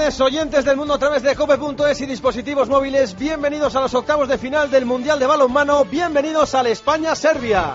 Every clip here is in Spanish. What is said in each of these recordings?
tardes, oyentes del mundo a través de cope.es y dispositivos móviles. Bienvenidos a los octavos de final del Mundial de Balonmano. Bienvenidos al España-Serbia.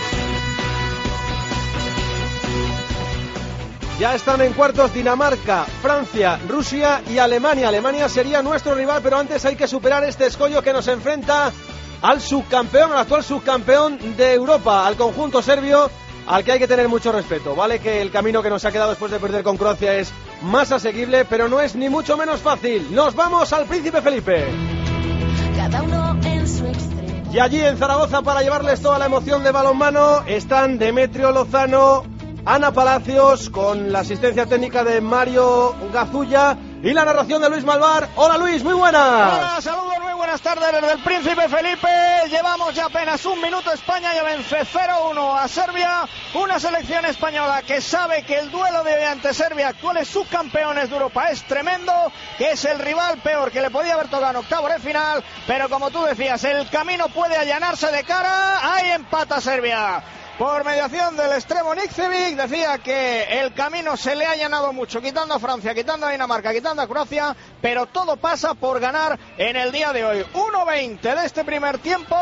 Ya están en cuartos Dinamarca, Francia, Rusia y Alemania. Alemania sería nuestro rival, pero antes hay que superar este escollo que nos enfrenta al subcampeón, al actual subcampeón de Europa, al conjunto serbio, al que hay que tener mucho respeto. Vale que el camino que nos ha quedado después de perder con Croacia es más asequible, pero no es ni mucho menos fácil. Nos vamos al Príncipe Felipe. Cada uno en su extremo. Y allí en Zaragoza, para llevarles toda la emoción de balonmano, están Demetrio Lozano, Ana Palacios, con la asistencia técnica de Mario Gazulla y la narración de Luis Malvar. Hola Luis, muy buenas. Hola, saludos, muy buenas tardes desde el Príncipe Felipe. Llevamos ya apenas un minuto. España ya vence 0-1 a Serbia. Una selección española que sabe que el duelo de hoy ante Serbia, actuales subcampeones de Europa, es tremendo, que es el rival peor que le podía haber tocado en octavos de final. Pero como tú decías, el camino puede allanarse de cara. Ahí empata Serbia. Por mediación del extremo Nikcevic, decía que el camino se le ha allanado mucho, quitando a Francia, quitando a Dinamarca, quitando a Croacia, pero todo pasa por ganar en el día de hoy. 1:20 de este primer tiempo,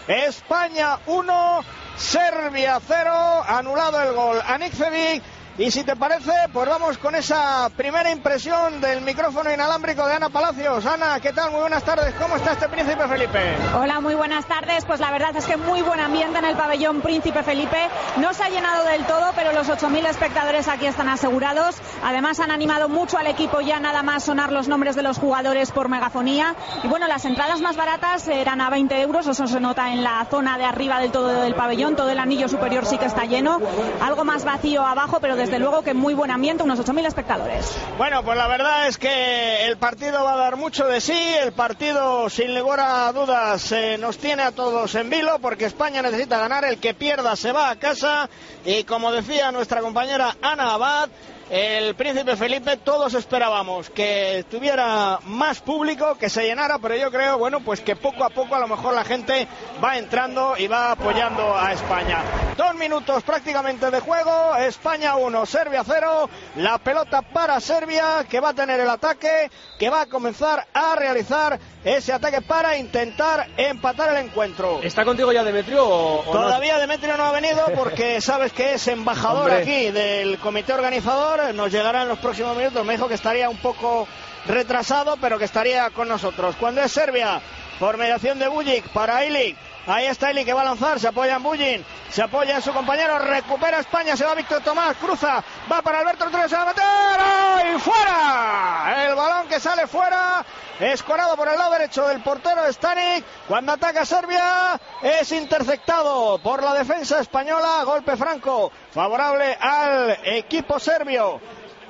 España 1, Serbia 0, anulado el gol a Nikcevic. Y si te parece, pues vamos con esa primera impresión del micrófono inalámbrico de Ana Palacios. Ana, ¿qué tal? Muy buenas tardes. ¿Cómo está este Príncipe Felipe? Hola, muy buenas tardes. Pues la verdad es que muy buen ambiente en el pabellón Príncipe Felipe. No se ha llenado del todo, pero los 8.000 espectadores aquí están asegurados. Además han animado mucho al equipo, ya nada más sonar los nombres de los jugadores por megafonía. Y bueno, las entradas más baratas eran a 20 euros. Eso se nota en la zona de arriba del todo del pabellón. Todo el anillo superior sí que está lleno. Algo más vacío abajo, pero desde luego que muy buen ambiente, unos 8.000 espectadores. Bueno, pues la verdad es que el partido va a dar mucho de sí. El partido, sin lugar a dudas, nos tiene a todos en vilo, porque España necesita ganar. El que pierda se va a casa. Y como decía nuestra compañera Ana Abad, el Príncipe Felipe, todos esperábamos que tuviera más público, que se llenara, pero yo creo, bueno, pues que poco a poco a lo mejor la gente va entrando y va apoyando a España. 2 minutos prácticamente de juego, España 1, Serbia 0, la pelota para Serbia, que va a tener el ataque, que va a comenzar a realizar ese ataque para intentar empatar el encuentro. ¿Está contigo ya Demetrio o Todavía no? Demetrio no ha venido porque sabes que es embajador aquí del comité organizador. Nos llegará en los próximos minutos. Me dijo que estaría un poco retrasado, pero que estaría con nosotros. Cuando es Serbia, por mediación de Bujic para Ilic. Ahí está Ilic, que va a lanzar, se apoya en Bujin, se apoya en su compañero, recupera España, se va Víctor Tomás, cruza, va para Alberto Antonio, se va a meter, ¡y fuera! El balón que sale fuera, escorado por el lado derecho del portero Stanic. Cuando ataca Serbia, es interceptado por la defensa española, golpe franco, favorable al equipo serbio.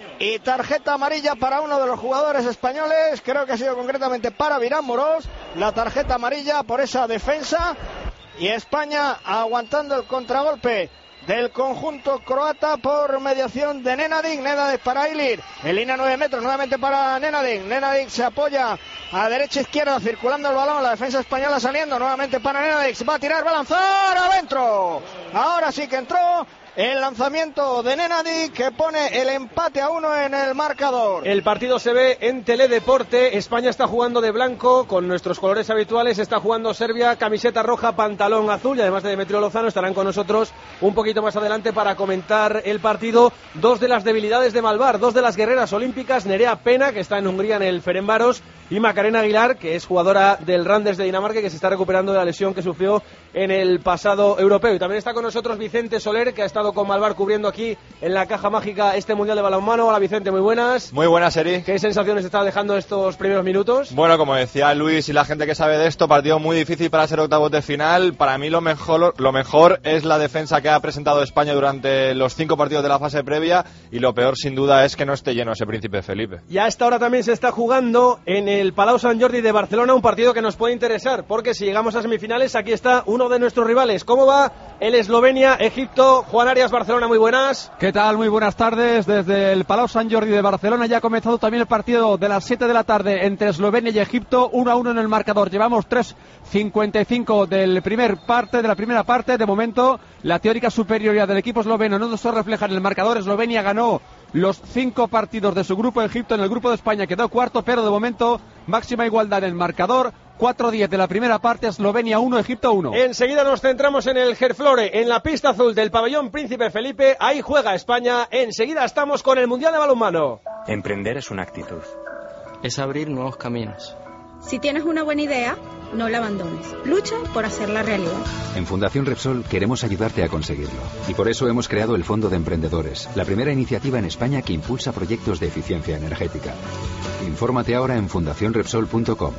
Y tarjeta amarilla para uno de los jugadores españoles, creo que ha sido concretamente para Virán Morós, la tarjeta amarilla por esa defensa. Y España aguantando el contragolpe del conjunto croata por mediación de Nenadic. Nenadic para Ilir, en línea 9 metros, nuevamente para Nenadic. Nenadic se apoya a derecha izquierda, circulando el balón, la defensa española saliendo, nuevamente para Nenadic, va a tirar, va a lanzar, adentro. Ahora sí que entró el lanzamiento de Nenadic, que pone el empate a 1 en el marcador. El partido se ve en Teledeporte. España está jugando de blanco con nuestros colores habituales. Está jugando Serbia, camiseta roja, pantalón azul. Y además de Demetrio Lozano estarán con nosotros un poquito más adelante para comentar el partido. 2 de las debilidades de Malvar, 2 de las guerreras olímpicas, Nerea Pena, que está en Hungría en el Ferencváros, y Macarena Aguilar, que es jugadora del Randers de Dinamarca, que se está recuperando de la lesión que sufrió en el pasado europeo. Y también está con nosotros Vicente Soler, que ha estado con Malvar cubriendo aquí en la caja mágica este Mundial de Balonmano. Hola Vicente, muy buenas. Muy buenas, Eri. ¿Qué sensaciones está dejando estos primeros minutos? Bueno, como decía Luis y la gente que sabe de esto, partido muy difícil para ser octavos de final. Para mí lo mejor es la defensa que ha presentado España durante los 5 partidos de la fase previa, y lo peor sin duda es que no esté lleno ese Príncipe Felipe. Y a esta hora también se está jugando en el Palau Sant Jordi de Barcelona un partido que nos puede interesar, porque si llegamos a semifinales, aquí está uno de nuestros rivales. ¿Cómo va el Eslovenia-Egipto? Juan Arias, Barcelona, muy buenas. ¿Qué tal? Muy buenas tardes. Desde el Palau Sant Jordi de Barcelona ya ha comenzado también el partido de las 7 de la tarde entre Eslovenia y Egipto, 1-1 en el marcador. Llevamos 3:55 de la primera parte. De momento, la teórica superioridad del equipo esloveno no se refleja en el marcador. Eslovenia ganó los 5 partidos de su grupo. Egipto en el grupo de España quedó cuarto, pero de momento máxima igualdad en el marcador. 4-10 de la primera parte, Eslovenia 1, Egipto 1. Enseguida nos centramos en el Gerflore, en la pista azul del pabellón Príncipe Felipe. Ahí juega España. Enseguida estamos con el Mundial de Balonmano. Emprender es una actitud. Es abrir nuevos caminos. Si tienes una buena idea, no la abandones. Lucha por hacerla realidad. En Fundación Repsol queremos ayudarte a conseguirlo. Y por eso hemos creado el Fondo de Emprendedores, la primera iniciativa en España que impulsa proyectos de eficiencia energética. Infórmate ahora en fundacionrepsol.com.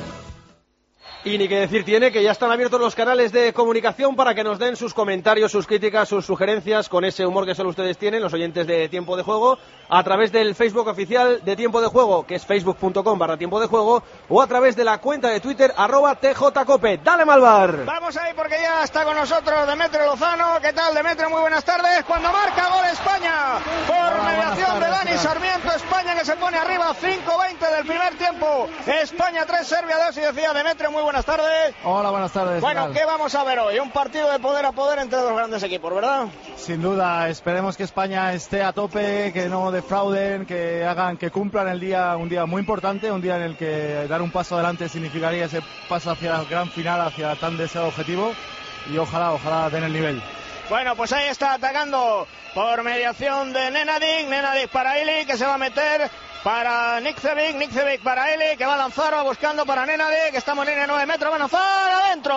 Y ni que decir tiene que ya están abiertos los canales de comunicación para que nos den sus comentarios, sus críticas, sus sugerencias, con ese humor que solo ustedes tienen, los oyentes de Tiempo de Juego, a través del Facebook oficial de Tiempo de Juego, que es facebook.com/Tiempo de Juego, o a través de la cuenta de Twitter, @TJCope. ¡Dale, Malvar! Vamos ahí porque ya está con nosotros Demetrio Lozano. ¿Qué tal, Demetrio? Muy buenas tardes. Cuando marca gol España, por mediación de Dani Sarmiento, España que se pone arriba, 5:20 del primer tiempo. España 3, Serbia 2, y decía Demetrio, muy buenas tardes. Hola, buenas tardes. Bueno, ¿qué vamos a ver hoy? Un partido de poder a poder entre dos grandes equipos, ¿verdad? Sin duda, esperemos que España esté a tope, que no defrauden, que hagan, que cumplan el día, un día muy importante, un día en el que dar un paso adelante significaría ese paso hacia el gran final, hacia tan deseado objetivo, y ojalá den el nivel. Bueno, pues ahí está atacando por mediación de Nenadic para Ili, que se va a meter para Nikcevic para Eli, que va a lanzar, va buscando para Nenadic, estamos en línea 9 metros, va a lanzar,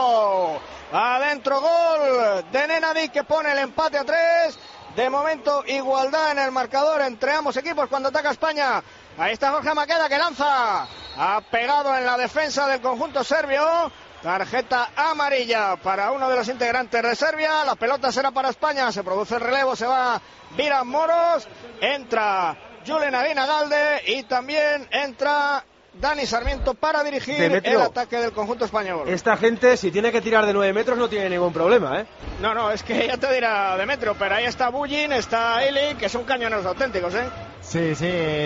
adentro, gol de Nenadic, que pone el empate a 3, de momento igualdad en el marcador entre ambos equipos cuando ataca España. Ahí está Jorge Maqueda, que lanza, ha pegado en la defensa del conjunto serbio. Tarjeta amarilla para uno de los integrantes de Serbia. La pelota será para España, se produce el relevo, se va Viran Moros, entra Julen Aguinagalde y también entra Dani Sarmiento para dirigir el ataque del conjunto español. Esta gente, si tiene que tirar de 9 metros, no tiene ningún problema, ¿eh? No, es que ya te dirá Demetrio, pero ahí está Bullin, está Eli, que son cañoneros auténticos, ¿eh? Sí,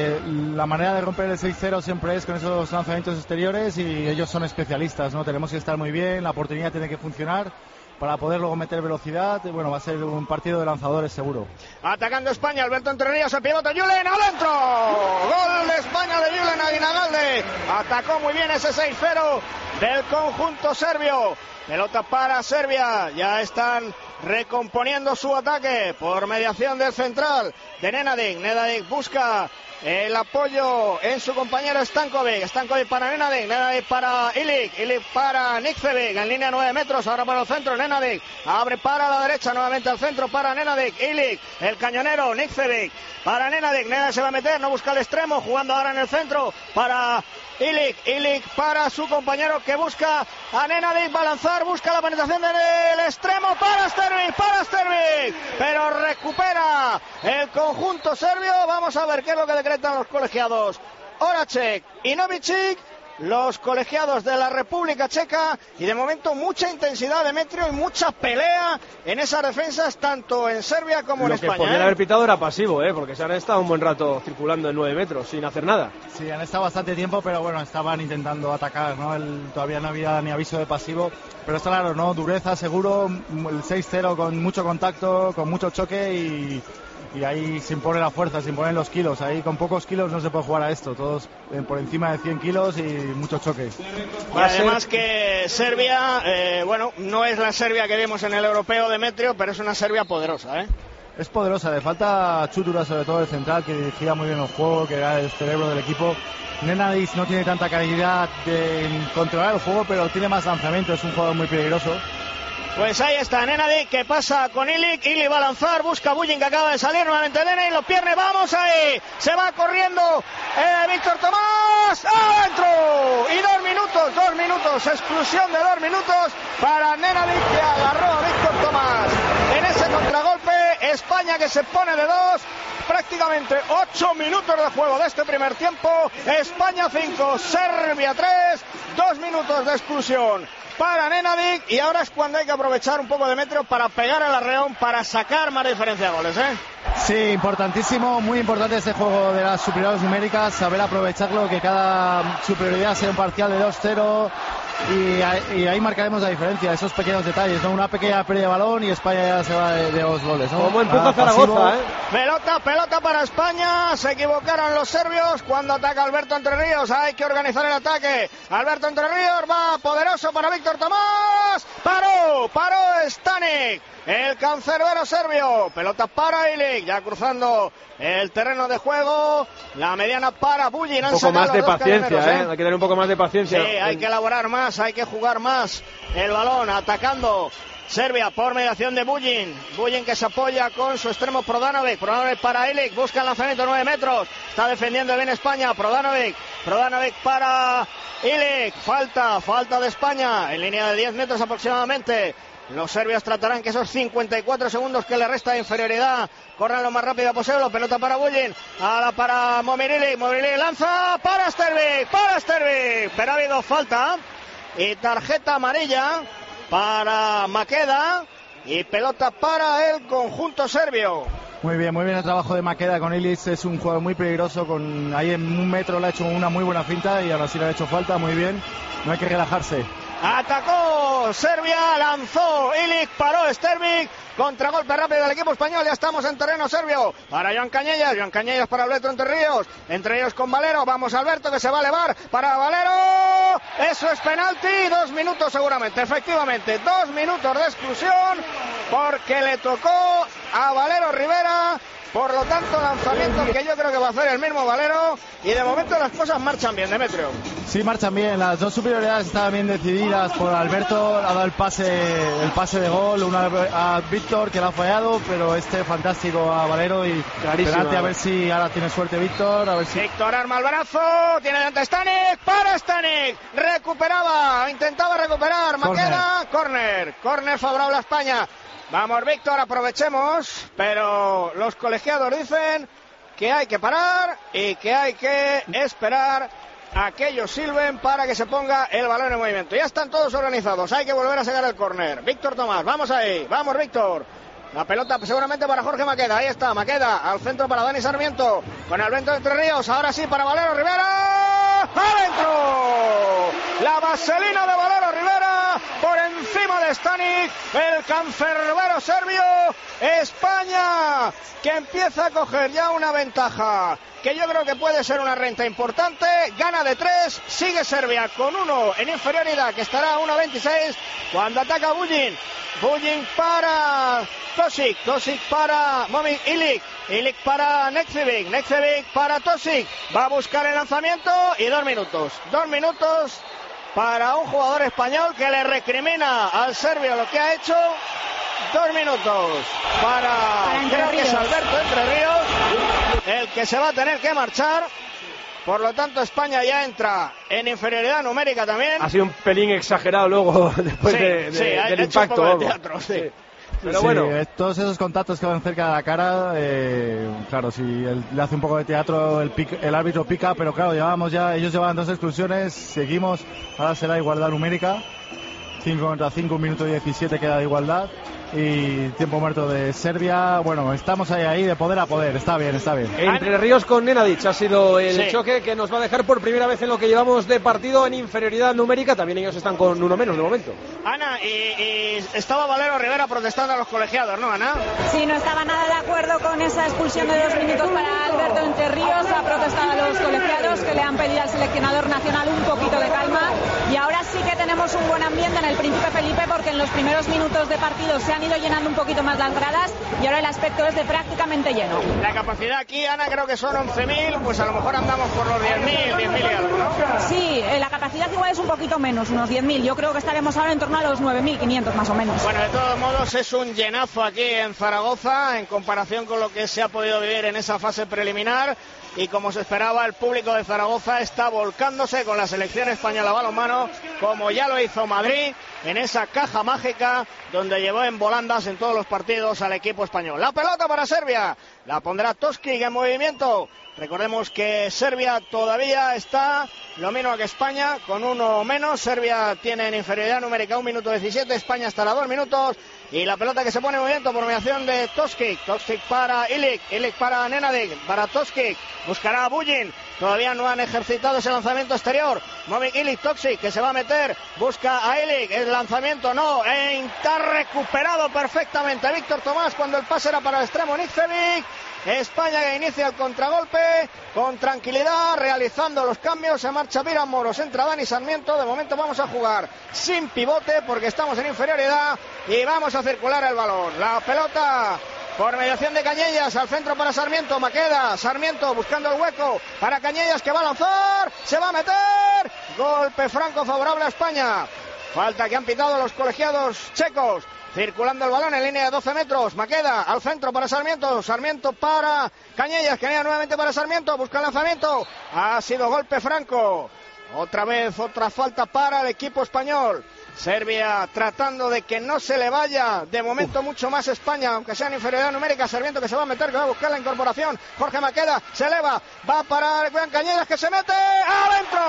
la manera de romper el 6-0 siempre es con esos lanzamientos exteriores, y ellos son especialistas, ¿no? Tenemos que estar muy bien, la oportunidad tiene que funcionar para poder luego meter velocidad. Bueno, va a ser un partido de lanzadores seguro. Atacando España, Alberto Entre Ríos, el piloto Julen, adentro, gol de España de Julen Aguinagalde, atacó muy bien ese 6-0 del conjunto serbio. Pelota para Serbia, ya están recomponiendo su ataque por mediación del central de Nenadic busca el apoyo en su compañero Stankovic para Nenadic para Ilic para Nikcevic, en línea 9 metros, ahora para el centro, Nenadic abre para la derecha, nuevamente al centro para Nenadic, Ilic, el cañonero, Nikcevic para Nenadic se va a meter, no busca el extremo, jugando ahora en el centro para Ilic para su compañero, que busca a Nenadic, va a lanzar, busca la penetración del extremo para Stervik, pero recupera el conjunto serbio. Vamos a ver qué es lo que decretan los colegiados Horacek y Novicic, los colegiados de la República Checa, y de momento mucha intensidad, Demetrio, y mucha pelea en esas defensas, tanto en Serbia como en España. Lo que podrían haber pitado era pasivo, porque se han estado un buen rato circulando en 9 metros sin hacer nada. Sí, han estado bastante tiempo, pero bueno, estaban intentando atacar, ¿no? Todavía no había ni aviso de pasivo, pero está claro, ¿no? Dureza seguro, el 6-0 con mucho contacto, con mucho choque, y ahí se impone la fuerza, se imponen los kilos. Ahí con pocos kilos no se puede jugar a esto, todos por encima de 100 kilos y mucho choque. Y además que Serbia, no es la Serbia que vemos en el europeo, Demetrio, pero es una Serbia poderosa, ¿eh? Es poderosa, le falta chutura, sobre todo el central, que dirigía muy bien el juego, que era el cerebro del equipo. Nenadic no tiene tanta calidad de controlar el juego, pero tiene más lanzamiento, es un jugador muy peligroso. Pues ahí está Nenadic, que pasa con Ilic va a lanzar, busca Bullin, que acaba de salir nuevamente Nenadic, lo pierde, vamos ahí, se va corriendo Víctor Tomás, adentro, y 2 minutos, exclusión de 2 minutos para Nenadic, que agarró a Víctor Tomás en ese contragolpe. España que se pone de 2, prácticamente 8 minutos de juego de este primer tiempo. España 5, Serbia 3, 2 minutos de exclusión para Nenadic, y ahora es cuando hay que aprovechar un poco de metro para pegar al arreón, para sacar más diferencia de goles, ¿eh? Sí, importantísimo, muy importante ese juego de las superioridades numéricas, saber aprovecharlo, que cada superioridad sea un parcial de 2-0, y ahí marcaremos la diferencia, esos pequeños detalles, ¿no? Una pequeña pérdida de balón y España ya se va de 2 goles, ¿no? Como empuja Zaragoza, Pelota para España. Se equivocaron los serbios cuando ataca Alberto Entre Ríos. Hay que organizar el ataque. Alberto Entre Ríos va poderoso para Víctor Tomás. Paró Stanik, el cancerbero serbio. Pelota para Ilic, ya cruzando el terreno de juego. La mediana para Bullin. Un poco más de paciencia, hay que tener un poco más de paciencia. Sí, hay que elaborar más, hay que jugar más el balón, atacando Serbia por mediación de Bullin que se apoya con su extremo Prodanovic para Ilic, busca el lanzamiento 9 metros, está defendiendo bien España. Prodanovic para Ilic, falta de España en línea de 10 metros aproximadamente. Los serbios tratarán que esos 54 segundos que le resta de inferioridad corran lo más rápido posible. Pelota para Bullin, ahora para Momirilic lanza para Stervik, pero ha habido falta y tarjeta amarilla para Makeda y pelota para el conjunto serbio. Muy bien el trabajo de Makeda con Ilic, es un jugador muy peligroso, ahí en 1 metro le ha hecho una muy buena finta y ahora sí le ha hecho falta, muy bien, no hay que relajarse. Atacó Serbia, lanzó Ilic, paró Stervik, contragolpe rápido del equipo español, ya estamos en terreno serbio, para Joan Cañellas para Alberto Entre Ríos con Valero, vamos Alberto que se va a elevar para Valero, eso es penalti, 2 minutos seguramente, efectivamente, 2 minutos de exclusión, porque le tocó a Valero Rivera. Por lo tanto, lanzamiento que yo creo que va a hacer el mismo Valero. Y de momento las cosas marchan bien, Demetrio. Sí, marchan bien. Las 2 superioridades estaban bien decididas por Alberto. Ha dado el pase de gol. Una a Víctor, que lo ha fallado. Pero fantástico a Valero. Y penalti, a ver si ahora tiene suerte Víctor. Víctor arma el brazo. Tiene delante Stanik. Para Stanik. Intentaba recuperar. Makeda. Corner favorable a España. Vamos, Víctor, aprovechemos, pero los colegiados dicen que hay que parar y que hay que esperar a que ellos silben para que se ponga el balón en movimiento. Ya están todos organizados, hay que volver a sacar el córner. Víctor Tomás, vamos ahí, vamos Víctor. La pelota seguramente para Jorge Makeda, ahí está Makeda, al centro para Dani Sarmiento, con Alberto Entre Ríos, ahora sí para Valero Rivera, ¡adentro! La vaselina de Valero Rivera, por encima de Stanik, el cancerbero serbio. España, que empieza a coger ya una ventaja, que yo creo que puede ser una renta importante, gana de 3, sigue Serbia con 1 en inferioridad, que estará a 1.26, cuando ataca Bullin para Tosic para Ilic para Nekcevic para Tosic, va a buscar el lanzamiento y 2 minutos para un jugador español que le recrimina al serbio lo que ha hecho. 2 minutos para creo que es Alberto Entre Ríos el que se va a tener que marchar. Por lo tanto, España ya entra en inferioridad numérica también. Ha sido un pelín exagerado luego después del impacto. Sí. Pero bueno, todos esos contactos que van cerca de la cara, claro, si le hace un poco de teatro, el árbitro pica, pero claro, ellos llevaban 2 exclusiones, seguimos, ahora será igualdad numérica, 5 contra 5, 1 minuto 17 queda de igualdad. Y tiempo muerto de Serbia. Bueno, estamos ahí de poder a poder. Está bien. Entre Ríos con Nenadic ha sido el choque que nos va a dejar por primera vez en lo que llevamos de partido en inferioridad numérica. También ellos están con 1 menos de momento. Ana, y estaba Valero Rivera protestando a los colegiados, ¿no, Ana? Sí, no estaba nada de acuerdo con esa expulsión de 2 minutos para Alberto Entre Ríos. Ha protestado a los colegiados, que le han pedido al seleccionador nacional un poquito de calma. Y ahora sí que tenemos un buen ambiente en el Príncipe Felipe, porque en los primeros minutos de partido se han ido llenando un poquito más las gradas y ahora el aspecto es de prácticamente lleno. La capacidad aquí, Ana, creo que son 11.000, pues a lo mejor andamos por los 10.000 y algo, ¿no? Sí, la capacidad igual es un poquito menos, unos 10.000. Yo creo que estaremos ahora en torno a los 9.500 más o menos. Bueno, de todos modos es un llenazo aquí en Zaragoza en comparación con lo que se ha podido vivir en esa fase preliminar. Y como se esperaba, el público de Zaragoza está volcándose con la selección española balonmano, como ya lo hizo Madrid en esa caja mágica donde llevó en volandas en todos los partidos al equipo español. La pelota para Serbia, la pondrá Toskic en movimiento. Recordemos que Serbia todavía está lo mismo que España, con uno menos. Serbia tiene en inferioridad numérica 1 minuto 17, España estará 2 minutos. Y la pelota que se pone en movimiento por mediación de Toskic. Toskic para Ilic, Ilic para Nenadic, para Toskic. Buscará a Bujin. Todavía no han ejercitado ese lanzamiento exterior. Movic Ilic, Toskic, que se va a meter. Busca a Ilic, el lanzamiento no. Está recuperado perfectamente Víctor Tomás cuando el pase era para el extremo Nikcevic. España que inicia el contragolpe con tranquilidad, realizando los cambios. Se marcha Miran Moros, entra Dani Sarmiento. De momento vamos a jugar sin pivote porque estamos en inferioridad y vamos a circular el balón. La pelota por mediación de Cañellas al centro para Sarmiento. Maqueda, Sarmiento buscando el hueco para Cañellas, que va a lanzar, se va a meter. Golpe franco favorable a España. Falta que han pitado los colegiados checos. Circulando el balón en línea de 12 metros. Maqueda al centro para Sarmiento. Sarmiento para Cañellas. Cañellas nuevamente para Sarmiento. Busca el lanzamiento. Ha sido golpe franco. Otra vez otra falta para el equipo español. Serbia tratando de que no se le vaya de momento mucho más España, aunque sea en inferioridad numérica. Sarmiento que se va a meter, que va a buscar la incorporación. Jorge Maqueda se eleva, va a parar Juan Cañellas, que se mete adentro.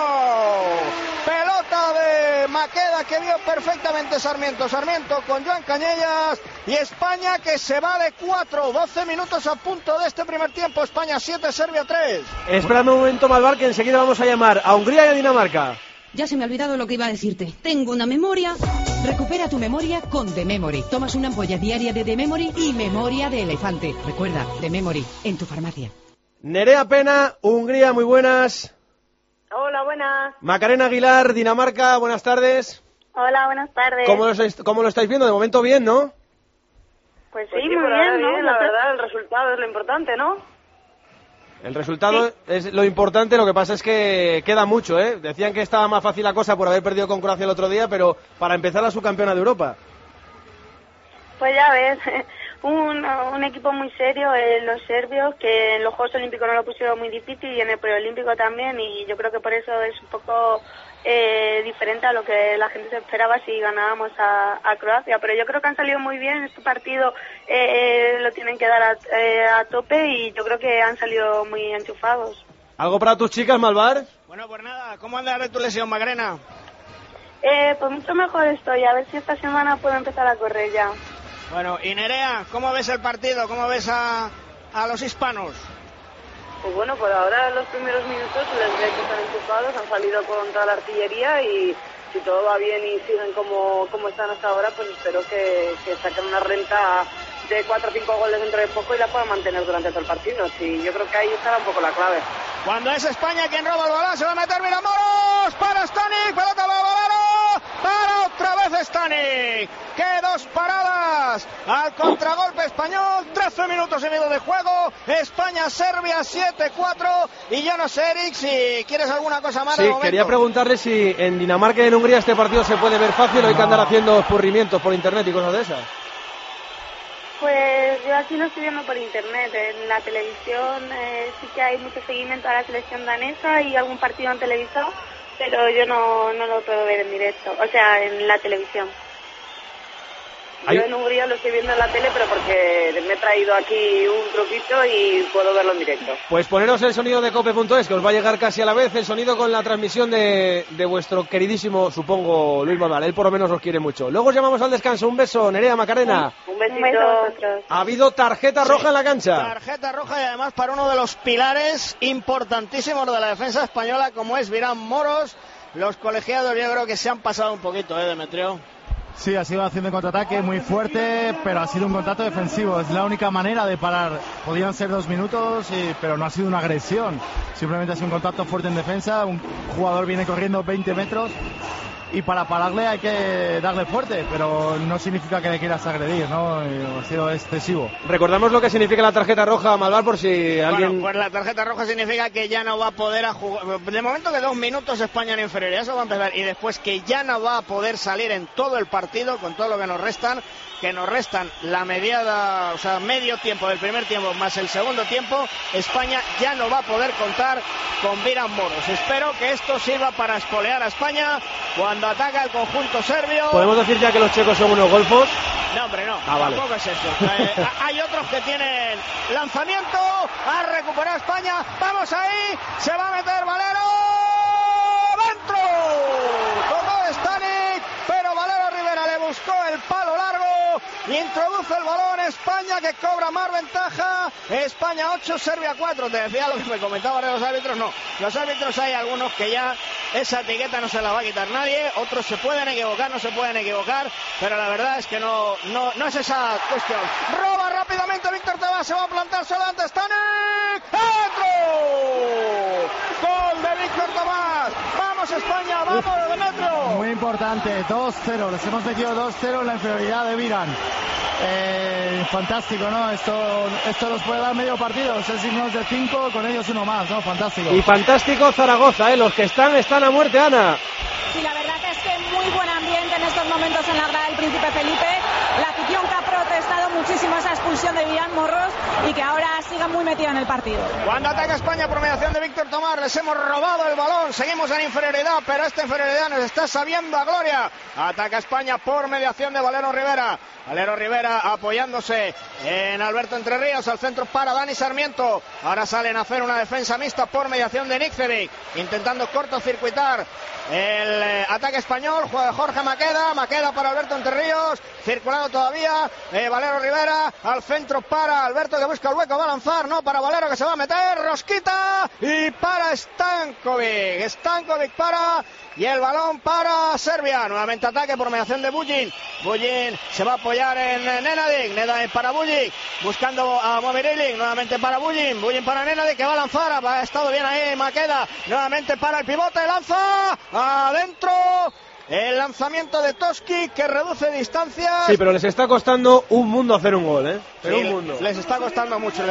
Pelota de Maqueda que vio perfectamente Sarmiento. Sarmiento con Joan Cañellas y España que se va de 4. 12 minutos a punto de este primer tiempo. España 7, Serbia 3. Espérame un momento, Malvar, que enseguida vamos a llamar a Hungría y a Dinamarca. Ya se me ha olvidado lo que iba a decirte. Tengo una memoria. Recupera tu memoria con The Memory. Tomas una ampolla diaria de The Memory y memoria de elefante. Recuerda, The Memory, en tu farmacia. Nerea Pena, Hungría, muy buenas. Hola, buenas. Macarena Aguilar, Dinamarca, buenas tardes. Hola, buenas tardes. ¿Cómo lo estáis viendo? De momento bien, ¿no? Pues sí, muy bien, ¿no? La verdad, el resultado es lo importante, ¿no? El resultado es lo importante, lo que pasa es que queda mucho, ¿eh? Decían que estaba más fácil la cosa por haber perdido con Croacia el otro día, pero para empezar a subcampeona de Europa. Pues ya ves, un equipo muy serio, los serbios, que en los Juegos Olímpicos no lo pusieron muy difícil y en el preolímpico también, y yo creo que por eso es un poco diferente a lo que la gente se esperaba si ganábamos a Croacia, pero yo creo que han salido muy bien. Este partido lo tienen que dar a tope y yo creo que han salido muy enchufados. ¿Algo para tus chicas, Malvar? Bueno, pues nada, ¿cómo anda de tu lesión, Macarena? Pues mucho mejor estoy, a ver si esta semana puedo empezar a correr ya. Bueno, y Nerea, ¿cómo ves el partido? ¿Cómo ves a los hispanos? Pues bueno, por ahora los primeros minutos les ve que están enchufados, han salido con toda la artillería y si todo va bien y siguen como están hasta ahora, pues espero que saquen una renta de 4 o 5 goles dentro de poco y la puedan mantener durante todo el partido. Sí, yo creo que ahí estará un poco la clave. Cuando es España quien roba el balón, se va a meter Miramoros para Stanic, pelota para Bolaro, para otra vez Stanic. ¡Qué dos paradas! Al contragolpe español, 13 minutos y medio de juego. España-Serbia 7-4. Y yo no sé, Eric, si quieres alguna cosa más. Sí, quería preguntarle si en Dinamarca y en Hungría este partido se puede ver fácil o hay que andar haciendo escurrimientos por internet y cosas de esas. Pues yo aquí lo estoy viendo por internet. En la televisión sí que hay mucho seguimiento a la selección danesa y algún partido han televisado, pero yo no lo puedo ver en directo, o sea, en la televisión. Yo en Hungría lo estoy viendo en la tele, pero porque me he traído aquí un truquito y puedo verlo en directo. Pues poneros el sonido de cope.es, que os va a llegar casi a la vez, el sonido con la transmisión de vuestro queridísimo, supongo, Luis Malvar. Él por lo menos os quiere mucho. Luego os llamamos al descanso. Un beso, Nerea, Macarena. Un besito. Ha habido tarjeta roja en la cancha. Tarjeta roja y además para uno de los pilares importantísimos de la defensa española, como es Virán Moros. Los colegiados yo creo que se han pasado un poquito, Demetrio. Sí, ha sido haciendo contraataque muy fuerte, pero ha sido un contacto defensivo. Es la única manera de parar. Podían ser 2 minutos, pero no ha sido una agresión. Simplemente ha sido un contacto fuerte en defensa. Un jugador viene corriendo 20 metros y para pararle hay que darle fuerte, pero no significa que le quieras agredir, ¿no? Ha sido excesivo. Recordamos lo que significa la tarjeta roja, Malvar, por si alguien... Bueno, pues la tarjeta roja significa que ya no va a poder jugar. De momento que 2 minutos España en inferioridad, eso va a empezar. Y después que ya no va a poder salir en todo el partido, con todo lo que nos restan la mediada, o sea, medio tiempo del primer tiempo más el segundo tiempo. España ya no va a poder contar con Virán Moros. Espero que esto sirva para espolear a España cuando cuando ataca el conjunto serbio. ¿Podemos decir ya que los checos son unos golfos? No, hombre, no, vale. Tampoco es eso. Hay otros que tienen lanzamiento, ha recuperado España, vamos ahí, se va a meter Valero, ¡dentro! Tocó Stanik, pero Valero Rivera le buscó el palo largo y introduce el balón. España que cobra más ventaja, España 8, Serbia 4. Te decía lo que me comentaban los árbitros, no, los árbitros hay algunos que ya esa etiqueta no se la va a quitar nadie, otros se pueden equivocar, no se pueden equivocar, pero la verdad es que no es esa cuestión. Roba rápidamente Víctor Tomás, se va a plantar solo ante Stanik, ¡dentro! Gol de Víctor Tomás, vamos España, vamos Demetrio. Muy importante, 2-0, les hemos metido 2-0 en la inferioridad de Viran. Fantástico, ¿no? Esto nos puede dar medio partido, 6 de 5, con ellos uno más, ¿no? Fantástico. Y fantástico Zaragoza, los que están a muerte, Ana. Sí, la verdad es que muy buen ambiente en estos momentos en la grada del Príncipe Felipe. La afición que ha protestado muchísimo esa expulsión de Vivian Morros y que ahora siga muy metida en el partido. Cuando ataca España por mediación de Víctor Tomás, les hemos robado el balón, seguimos en inferioridad, pero esta inferioridad nos está sabiendo a gloria. Ataca España por mediación de Valero Rivera. Valero Rivera apoyándose en Alberto Entre Ríos, al centro para Dani Sarmiento. Ahora salen a hacer una defensa mixta por mediación de Nikcevic, intentando cortocircuitar el ataque español. Juega Jorge Maqueda para Alberto Entre Ríos, circulando todavía Valero Rivera, al centro para Alberto que busca el hueco, va a lanzar, no, para Valero que se va a meter, rosquita y para Stankovic para, y el balón para Serbia. Nuevamente ataque por mediación de Bujin se va a apoyar en Nenadic para Bujic, buscando a Momirilic, nuevamente para Bujin para Nenadic que va a lanzar, ha estado bien ahí Maqueda, nuevamente para el pivote, lanza adentro. El lanzamiento de Toski que reduce distancias. Sí, pero les está costando un mundo hacer un gol, ¿eh? Pero sí, un mundo. Les está costando mucho.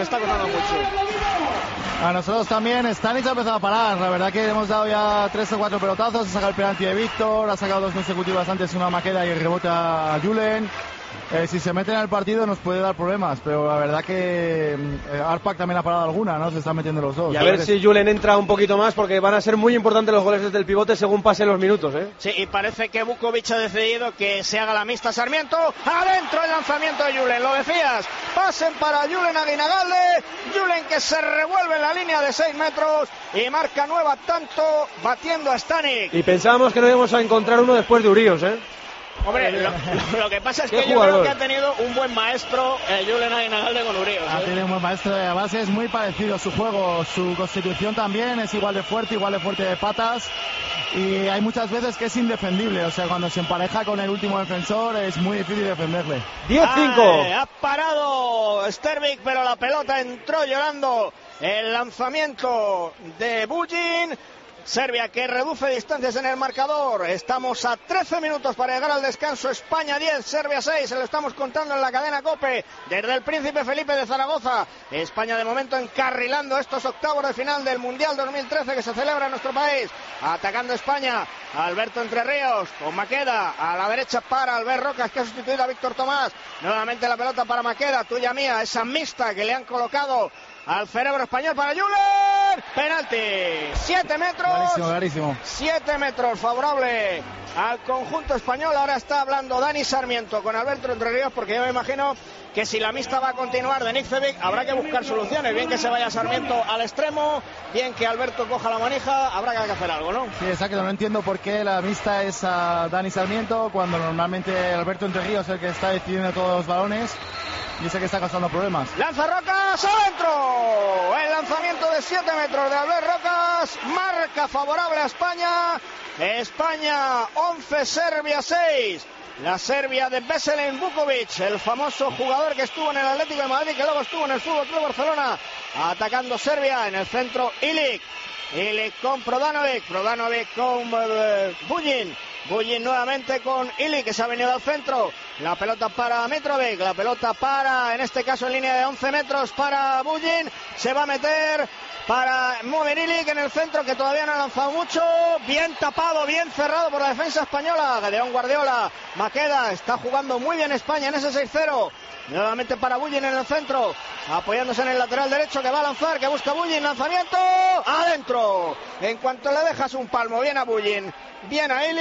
A nosotros también. Stanis ha empezado a parar. La verdad que hemos dado ya 3 o 4 pelotazos. Ha sacado el penalti de Víctor, ha sacado 2 consecutivas antes, una Maqueda y el rebote a Julen. Si se meten al partido nos puede dar problemas, pero la verdad que Arpak también ha parado alguna, ¿no? Se están metiendo los dos. Y a ver si Julen entra un poquito más, porque van a ser muy importantes los goles desde el pivote según pasen los minutos, ¿eh? Sí, y parece que Vukovic ha decidido que se haga la mixta. Sarmiento, adentro el lanzamiento de Julen, lo decías. Pasen para Julen Aguinagalde. Julen que se revuelve en la línea de 6 metros y marca nueva tanto, batiendo a Stanik. Y pensábamos que no íbamos a encontrar uno después de Urios, ¿eh? Hombre, lo que pasa es que yo creo que ha tenido un buen maestro Julen Aguinagalde con Urios. Ha tenido un buen maestro, además es muy parecido su juego, su constitución también es igual de fuerte de patas, y hay muchas veces que es indefendible, o sea, cuando se empareja con el último defensor es muy difícil defenderle. 10-5. Ha parado Stervik, pero la pelota entró llorando. El lanzamiento de Bujin. Serbia que reduce distancias en el marcador. Estamos a 13 minutos para llegar al descanso. España 10, Serbia 6. Se lo estamos contando en la cadena COPE desde el Príncipe Felipe de Zaragoza. España de momento encarrilando estos octavos de final del Mundial 2013 que se celebra en nuestro país. Atacando España, Alberto Entre Ríos con Maqueda. A la derecha para Albert Rocas, que ha sustituido a Víctor Tomás. Nuevamente la pelota para Maqueda, tuya mía. Esa mixta que le han colocado al cerebro español para Julen. Penalti. 7 metros. Clarísimo. 7 metros favorable al conjunto español. Ahora está hablando Dani Sarmiento con Alberto Entre Ríos, porque yo me imagino que si la mixta va a continuar de Nikcevic habrá que buscar soluciones. Bien que se vaya Sarmiento al extremo, bien que Alberto coja la manija, habrá que hacer algo, ¿no? Sí, exacto. No entiendo por qué la mixta es a Dani Sarmiento cuando normalmente Alberto Entre Ríos es el que está decidiendo todos los balones y es el que está causando problemas. Lanza Rocas adentro. El lanzamiento de 7 metros de Albert Rocas, marca favorable a España. España 11, Serbia 6. La Serbia de Veselin Vukovic, el famoso jugador que estuvo en el Atlético de Madrid, que luego estuvo en el Fútbol Club Barcelona. Atacando Serbia, en el centro Ilic con Prodanovic con Bujin nuevamente con Ilic, que se ha venido al centro. La pelota para Mitrovic, la pelota para, en este caso en línea de 11 metros, para Bujin. Se va a meter para Momirilic en el centro, que todavía no ha lanzado mucho. Bien tapado, bien cerrado por la defensa española. Gedeón Guardiola, Maqueda, está jugando muy bien España en ese 6-0. Nuevamente para Bujin en el centro, apoyándose en el lateral derecho, que va a lanzar, que busca Bujin, lanzamiento, adentro. En cuanto le dejas un palmo, bien a Bujin, bien a Ilic,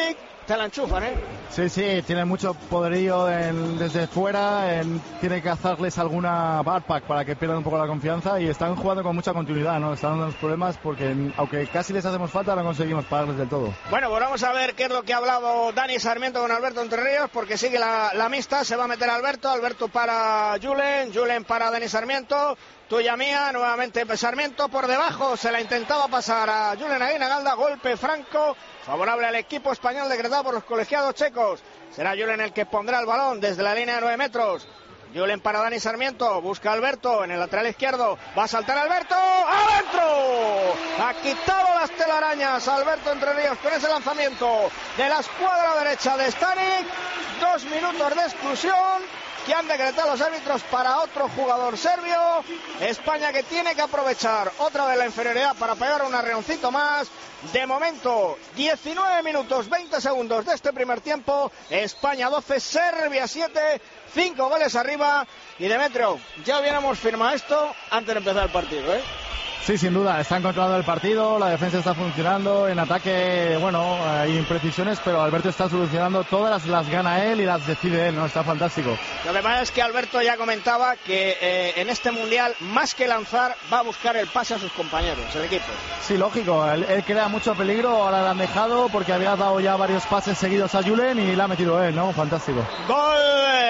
te la enchufan, ¿eh? Sí, tiene mucho poderío desde fuera, tiene que hacerles alguna backpack para que pierdan un poco la confianza y están jugando con mucha continuidad, ¿no? Están dando problemas porque aunque casi les hacemos falta, no conseguimos pararles del todo. Bueno, pues vamos a ver qué es lo que ha hablado Dani Sarmiento con Alberto Entre Ríos, porque sigue la mixta, se va a meter Alberto para Julen para Dani Sarmiento, tuya mía, nuevamente Sarmiento por debajo, se la intentaba pasar a Julen Aguinagalda, golpe franco, favorable al equipo español decretado por los colegiados checos. Será Julen el que pondrá el balón desde la línea de 9 metros. Julen para Dani Sarmiento, busca a Alberto en el lateral izquierdo, va a saltar Alberto, ¡adentro! Ha quitado las telarañas Alberto Entre Ríos con ese lanzamiento de la escuadra derecha de Stanik. 2 minutos de exclusión que han decretado los árbitros para otro jugador serbio. España que tiene que aprovechar otra vez la inferioridad para pegar un arreoncito más. De momento, 19 minutos 20 segundos de este primer tiempo. España 12, Serbia 7, 5 goles arriba. Y Demetrio, ya hubiéramos firmado esto antes de empezar el partido, ¿eh? Sí, sin duda, están controlando el partido, la defensa está funcionando, en ataque, bueno, hay imprecisiones, pero Alberto está solucionando todas, las gana él y las decide él, ¿no? Está fantástico. Lo que pasa es que Alberto ya comentaba que en este Mundial, más que lanzar, va a buscar el pase a sus compañeros, el equipo. Sí, lógico, él crea mucho peligro, ahora le han dejado porque había dado ya varios pases seguidos a Julen y le ha metido él, ¿no? Fantástico. Gol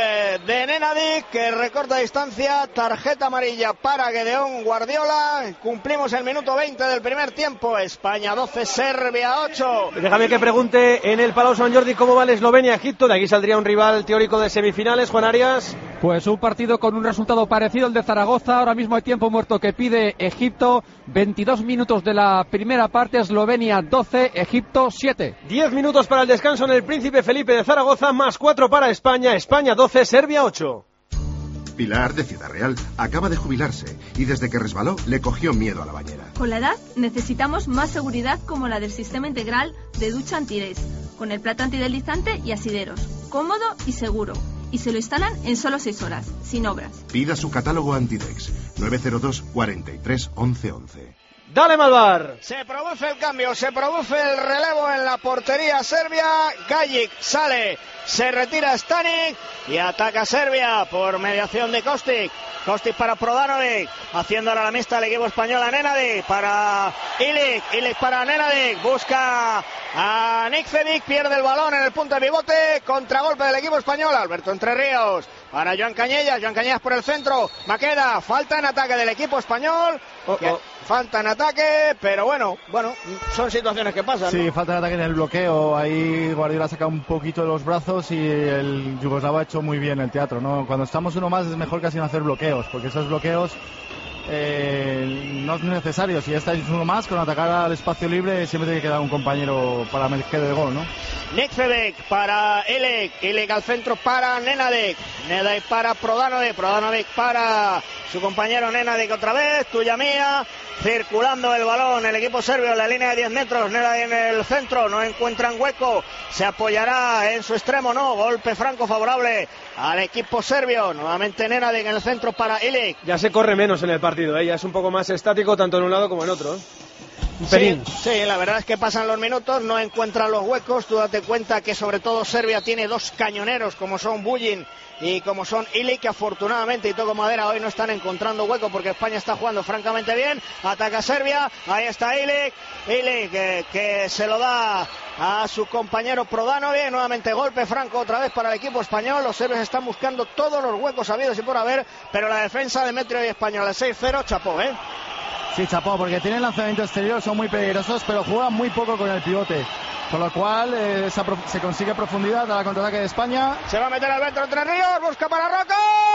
de Nenadic, que recorta distancia, tarjeta amarilla para Gedeón Guardiola, cumplimos el minuto 20 del primer tiempo. España 12, Serbia 8. Déjame que pregunte en el Palau Sant Jordi cómo va el Eslovenia-Egipto. De aquí saldría un rival teórico de semifinales, Juan Arias. Pues un partido con un resultado parecido al de Zaragoza. Ahora mismo hay tiempo muerto que pide Egipto. 22 minutos de la primera parte, Eslovenia 12, Egipto 7. 10 minutos para el descanso en el Príncipe Felipe de Zaragoza, más 4 para España. España 12, Serbia 8. Pilar, de Ciudad Real, acaba de jubilarse y desde que resbaló le cogió miedo a la bañera. Con la edad necesitamos más seguridad como la del sistema integral de ducha Antides, con el plato antideslizante y asideros, cómodo y seguro. Y se lo instalan en solo 6 horas, sin obras. Pida su catálogo Antidex, 902 43 11 11. Dale Malvar. Se produce el cambio, se produce el relevo en la portería serbia. Gajic sale, se retira Stanik y ataca Serbia por mediación de Kostic. Kostic para Prodanovic, haciendo ahora la mixta al equipo español a Nenadic, para Ilic para Nenadic, busca a Nikcevic, pierde el balón en el punto de pivote, contragolpe del equipo español, Alberto Entre Ríos, para Joan Cañellas por el centro, Maqueda, falta en ataque del equipo español, falta en ataque, pero bueno, son situaciones que pasan, sí, ¿no? falta en ataque en el bloqueo, ahí Guardiola saca un poquito de los brazos y el yugoslavo ha hecho muy bien el teatro, ¿no? Cuando estamos uno más es mejor casi no hacer bloqueos, porque esos bloqueos no son necesarios. Si ya estáis uno más, con atacar al espacio libre siempre tiene que dar un compañero para meter el gol, ¿no? Nikcevic para Ilic al centro para Nenadic para Prodanovic para su compañero Nenadic otra vez, tuya mía, circulando el balón el equipo serbio en la línea de 10 metros, Nenadic en el centro, no encuentran hueco, se apoyará en su extremo, no, golpe franco favorable al equipo serbio, nuevamente Nenadic en el centro para Ilic. Ya se corre menos en el partido, ya es un poco más estático tanto en un lado como en otro, Sí, la verdad es que pasan los minutos, no encuentran los huecos. Tú date cuenta que sobre todo Serbia tiene 2 cañoneros como son Bujin y como son Ilic, que afortunadamente y toco madera hoy no están encontrando hueco porque España está jugando francamente bien. Ataca Serbia, ahí está Ilic que se lo da a su compañero Prodanovic, nuevamente golpe franco otra vez para el equipo español. Los serbios están buscando todos los huecos habidos y por haber, pero la defensa de Demetrio y español, el 6-0, chapó, Sí, chapó, porque tienen lanzamiento exterior, son muy peligrosos, pero juegan muy poco con el pivote. Con lo cual se consigue profundidad a la contraataque de España. Se va a meter Alberto Entre Ríos, busca para Roca,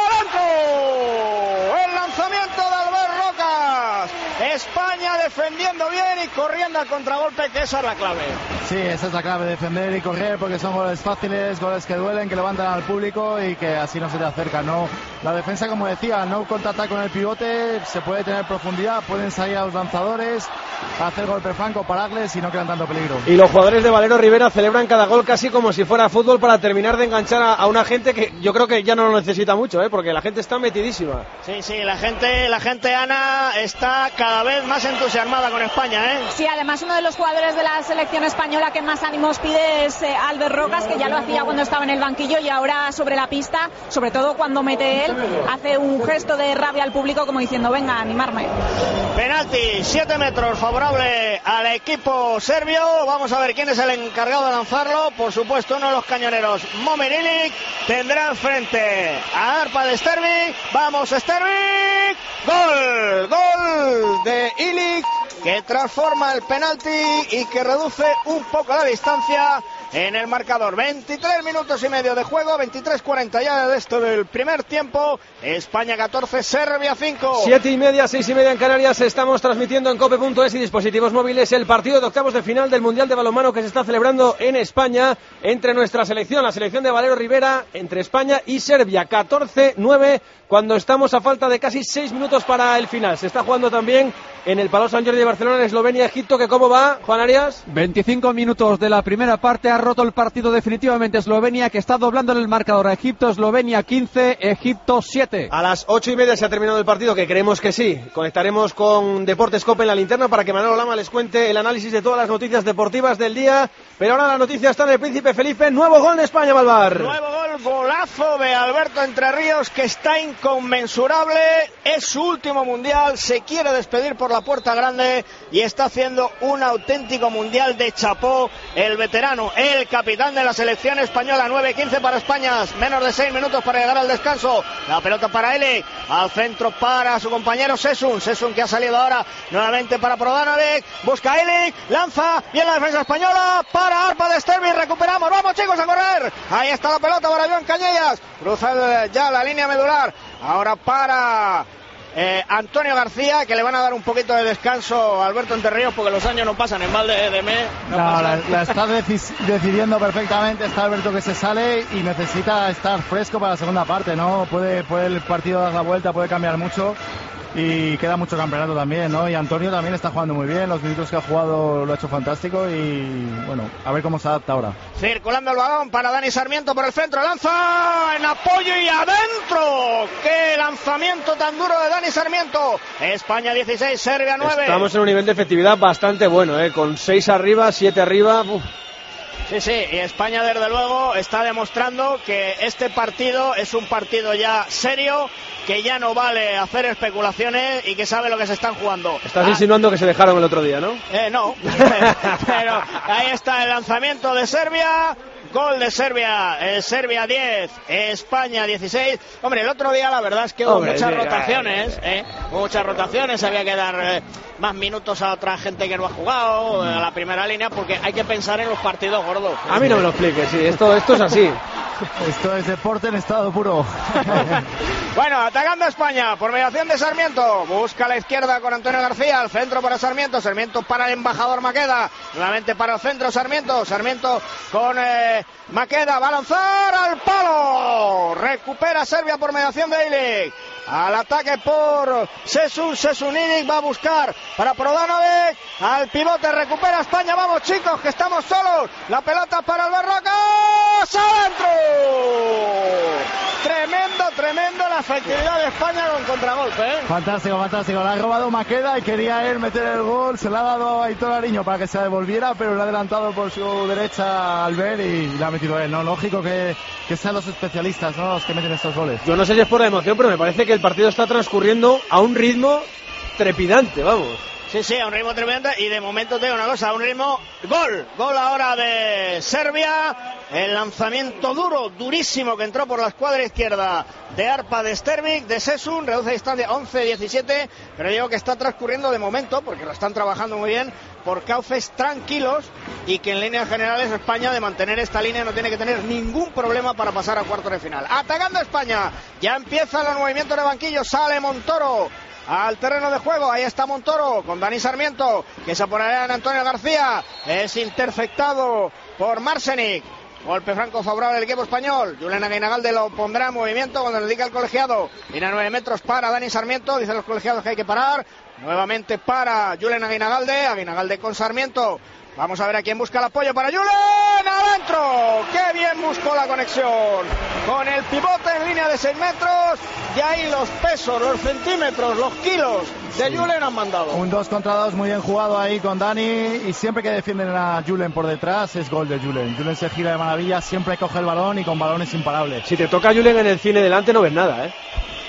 ¡dentro! El lanzamiento de Albert Rocas. España defendiendo bien y corriendo al contragolpe, que esa es la clave. Sí, esa es la clave, defender y correr, porque son goles fáciles, goles que duelen, que levantan al público y que así no se te acerca, ¿no? La defensa, como decía, no contraata con el pivote, se puede tener profundidad, pueden salir a los lanzadores, hacer golpe franco, pararles y no crean tanto peligro. Y los jugadores de Valero Rivera celebran cada gol casi como si fuera fútbol para terminar de enganchar a una gente que yo creo que ya no lo necesita mucho, porque la gente está metidísima. Sí, la gente Ana está cada cada vez más entusiasmada con España, ¿eh? Sí, además uno de los jugadores de la selección española que más ánimos pide es Albert Rocas, que ya lo hacía cuando estaba en el banquillo y ahora sobre la pista, sobre todo cuando mete él, hace un gesto de rabia al público como diciendo, venga, animarme. Penalti, 7 metros, favorable al equipo serbio. Vamos a ver quién es el encargado de lanzarlo. Por supuesto, uno de los cañoneros, Momir Ilić, tendrá enfrente a Arpad Sterbik. Vamos, Sterbik. Gol de Ilić, que transforma el penalti y que reduce un poco la distancia en el marcador. 23 minutos y medio de juego, 23:40 ya de esto del primer tiempo. España 14, Serbia 5. 7:30, 6:30 en Canarias. Estamos transmitiendo en cope.es y dispositivos móviles el partido de octavos de final del Mundial de Balonmano que se está celebrando en España entre nuestra selección, la selección de Valero Rivera, entre España y Serbia. 14-9 cuando estamos a falta de casi 6 minutos para el final. Se está jugando también en el Palau Sant Jordi de Barcelona, en Eslovenia, Egipto, que ¿cómo va, Juan Arias? 25 minutos de la primera parte, ha roto el partido definitivamente Eslovenia, que está doblando en el marcador a Egipto. Eslovenia 15, Egipto 7. A las 8:30 se ha terminado el partido, que creemos que sí. Conectaremos con Deportes Cope en la linterna para que Manolo Lama les cuente el análisis de todas las noticias deportivas del día. Pero ahora la noticia está en el Príncipe Felipe. Nuevo gol de España, Malvar. Nuevo gol, golazo de Alberto Entre Ríos, que está inconmensurable. Es su último mundial, se quiere despedir por la puerta grande y está haciendo un auténtico mundial de chapó el veterano, el capitán de la selección española. 9:15 para España, menos de 6 minutos para llegar al descanso. La pelota para Ilić, al centro para su compañero Sesun que ha salido ahora nuevamente para Prodanovic, busca Ilić, lanza, bien la defensa española para Arpad Sterbik, recuperamos, vamos chicos a correr, ahí está la pelota para Joan Cañellas, cruza ya la línea medular, ahora para Antonio García, que le van a dar un poquito de descanso a Alberto Entre Ríos porque los años no pasan en balde de mes. La está decidiendo perfectamente. Está Alberto que se sale y necesita estar fresco para la segunda parte, ¿no? Puede el partido dar la vuelta, puede cambiar mucho. Y queda mucho campeonato también, ¿no? Y Antonio también está jugando muy bien, los minutos que ha jugado lo ha hecho fantástico y bueno, a ver cómo se adapta ahora. Circulando el balón para Dani Sarmiento por el centro, lanza en apoyo y adentro. ¡Qué lanzamiento tan duro de Dani Sarmiento! España 16, Serbia 9. Estamos en un nivel de efectividad bastante bueno, con 6 arriba, 7 arriba. Sí, y España desde luego está demostrando que este partido es un partido ya serio, que ya no vale hacer especulaciones y que sabe lo que se están jugando. Estás insinuando que se dejaron el otro día, ¿no? No, pero ahí está el lanzamiento de Serbia. Gol de Serbia, Serbia 10, España 16. Hombre, el otro día la verdad es que hubo muchas rotaciones, había que dar más minutos a otra gente que no ha jugado, a la primera línea, porque hay que pensar en los partidos gordos. A mí no me lo expliques, sí, esto es así. Esto es deporte en estado puro. Bueno, atacando a España por mediación de Sarmiento, busca a la izquierda con Antonio García, al centro para Sarmiento para el embajador Maqueda, nuevamente para el centro Sarmiento con Maqueda, va a lanzar al palo, recupera Serbia por mediación de Ilić, al ataque por Sesun Ilić va a buscar para Prodanovic, al pivote, recupera España, vamos chicos que estamos solos, la pelota para Albert Rocas, adentro. Tremendo la efectividad de España con contragolpe, Fantástico, la ha robado Maqueda y quería él meter el gol, se la ha dado a Aitor Ariño para que se devolviera, pero le ha adelantado por su derecha Albert y la ha metido él, ¿no? Lógico que sean los especialistas, ¿no? Los que meten estos goles. Yo no sé si es por la emoción, pero me parece que el partido está transcurriendo a un ritmo trepidante, vamos. Sí, a un ritmo tremendo y de momento tengo una cosa, a un ritmo gol ahora de Serbia, el lanzamiento durísimo que entró por la escuadra izquierda de Arpad Sterbik, de Sesun, reduce distancia 11-17, pero digo que está transcurriendo de momento, porque lo están trabajando muy bien, por cauces tranquilos y que en líneas generales España de mantener esta línea no tiene que tener ningún problema para pasar a cuartos de final. Atacando a España, ya empiezan los movimientos de banquillo, sale Montoro al terreno de juego, ahí está Montoro con Dani Sarmiento, que se ponerá en Antonio García, es interceptado por Marcenic, golpe franco favorable del equipo español, Julen Aguinagalde lo pondrá en movimiento cuando le diga el colegiado, viene a 9 metros para Dani Sarmiento, dicen los colegiados que hay que parar, nuevamente para Julen Aguinagalde con Sarmiento, vamos a ver a quién busca el apoyo para Julen, adentro, qué bien buscó la conexión con el pivote en línea de 6 metros y ahí los pesos, los centímetros, los kilos de Julen han mandado. Un 2 contra 2 muy bien jugado ahí con Dani, y siempre que defienden a Julen por detrás es gol de Julen. Julen se gira de maravilla, siempre coge el balón y con balón es imparable. Si te toca Julen en el cine delante no ves nada, ¿eh?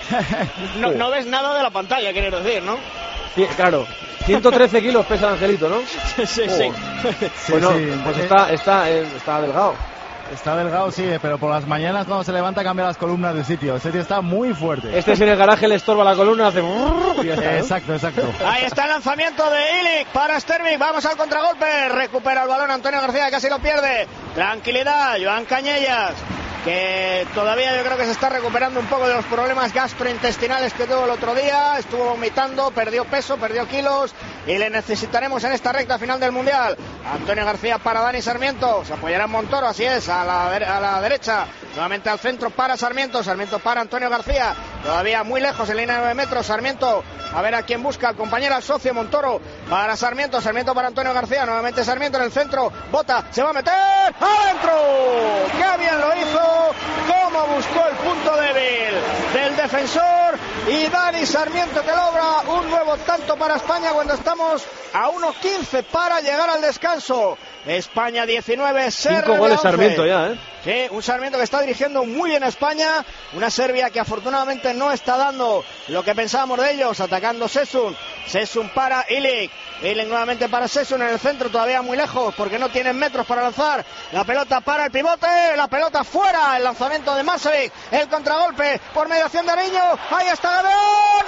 No ves nada de la pantalla, quieres decir, ¿no? Sí, claro. 113 kilos pesa el Angelito, ¿no? Sí. Bueno, pues está delgado. Está delgado, sí, pero por las mañanas cuando se levanta cambia las columnas de sitio. Ese tío está muy fuerte. Este si en el garaje le estorba la columna hace... Y ya está, ¿no? Exacto. Ahí está el lanzamiento de Ilic para Stervik. Vamos al contragolpe. Recupera el balón Antonio García, casi lo pierde. Tranquilidad, Joan Cañellas, que todavía yo creo que se está recuperando un poco de los problemas gastrointestinales que tuvo el otro día. Estuvo vomitando, perdió peso, perdió kilos y le necesitaremos en esta recta final del Mundial. Antonio García para Dani Sarmiento, se apoyará en Montoro, así es, a la derecha, nuevamente al centro para Sarmiento para Antonio García, todavía muy lejos en línea de 9 metros, Sarmiento, a ver a quién busca, al compañero, al socio Montoro para Sarmiento para Antonio García, nuevamente Sarmiento en el centro, bota, se va a meter, ¡adentro! ¡Qué bien lo hizo! ¡Cómo buscó el punto débil del defensor! Y Dani Sarmiento que logra un nuevo tanto para España cuando estamos a 1:15 para llegar al descanso. España 19, Serbia 5 goles 11. Sarmiento ya, ¿eh? Sí, un Sarmiento que está dirigiendo muy bien a España, una Serbia que afortunadamente no está dando lo que pensábamos de ellos, atacando Sesun para Ilic nuevamente para Sesun en el centro, todavía muy lejos porque no tienen metros para lanzar, la pelota para el pivote, la pelota fuera, el lanzamiento de Marcevic, el contragolpe por mediación de Ariño, ahí está Gadón,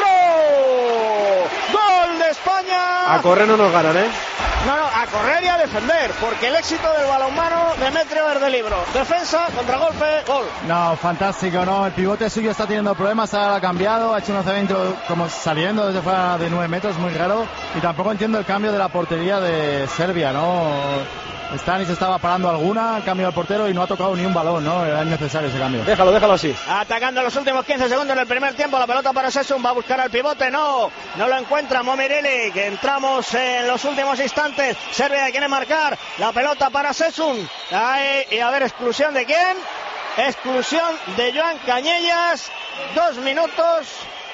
¡adentro! ¡Gol de España! A correr no nos ganan, ¿eh? No, a correr y a defender, porque el éxito del balonmano, Demetrio Verdelibro, defensa, contragolpe, gol. No, fantástico, ¿no? El pivote suyo está teniendo problemas, ahora ha cambiado, ha hecho un lanzamiento como saliendo desde fuera de 9 metros, muy raro, y tampoco entiendo el cambio de la portería de Serbia, ¿no? Stanis estaba parando alguna, cambio al portero y no ha tocado ni un balón, ¿no? Era innecesario ese cambio. Déjalo así. Atacando los últimos 15 segundos del primer tiempo, la pelota para Sesun, va a buscar al pivote, no lo encuentra Momireli, que entramos en los últimos instantes, Serbia quiere marcar, la pelota para Sesun, y a ver, ¿exclusión de quién? Exclusión de Joan Cañellas, 2 minutos.